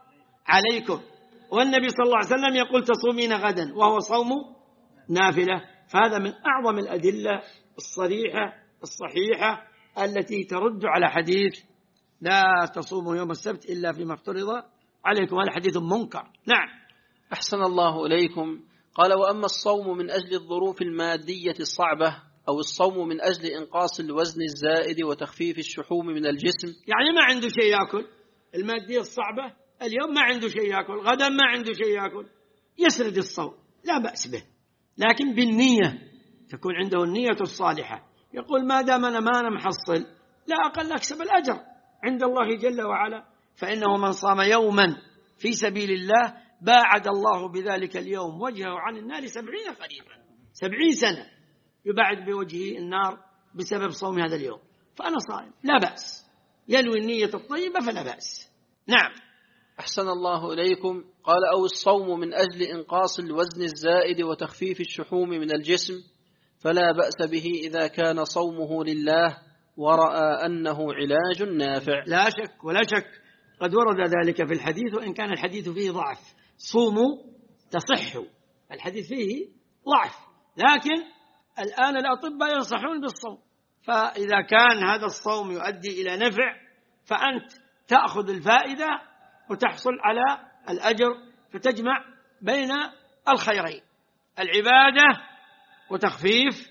S1: عليكم، والنبي صلى الله عليه وسلم يقول تصومين غدا وهو صوم نافلة. فهذا من أعظم الأدلة الصريحة الصحيحة التي ترد على حديث لا تصوموا يوم السبت إلا فيما افترض عليكم. هذا حديث منكر. نعم.
S2: أحسن الله إليكم. قال وأما الصوم من أجل الظروف المادية الصعبة أو الصوم من أجل إنقاص الوزن الزائد وتخفيف الشحوم من الجسم،
S1: يعني ما عنده شيء يأكل، المادية الصعبة اليوم ما عنده شيء يأكل، غدا ما عنده شيء يأكل، يسرد الصوم لا بأس به، لكن بالنية تكون عنده النية الصالحة. يقول ما دام أنا ما أنا محصل لا أقل أكسب الأجر عند الله جل وعلا، فإنه من صام يوما في سبيل الله باعد الله بذلك اليوم وجهه عن النار سبعين خريفا، سبعين سنة يبعد بوجهه النار بسبب صوم هذا اليوم. فأنا صائم لا بأس، ينوي النية الطيبة فلا بأس. نعم.
S2: أحسن الله إليكم. قال أو الصوم من أجل إنقاص الوزن الزائد وتخفيف الشحوم من الجسم، فلا بأس به إذا كان صومه لله ورأى أنه علاج نافع.
S1: لا شك ولا شك، قد ورد ذلك في الحديث وإن كان الحديث فيه ضعف. صوموا تصحوا، الحديث فيه ضعف، لكن الآن الأطباء ينصحون بالصوم. فإذا كان هذا الصوم يؤدي إلى نفع فأنت تأخذ الفائدة وتحصل على الأجر، فتجمع بين الخيرين، العبادة وتخفيف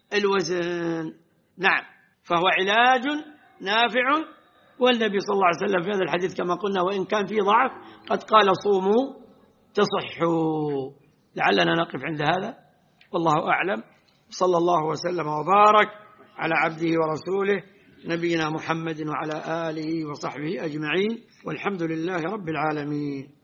S1: الوزن. نعم. فهو علاج نافع، والنبي صلى الله عليه وسلم في هذا الحديث كما قلنا وإن كان فيه ضعف قد قال صوموا تصحوا. لعلنا نقف عند هذا والله أعلم. صلى الله وسلم وبارك على عبده ورسوله نبينا محمد وعلى آله وصحبه أجمعين، والحمد لله رب العالمين.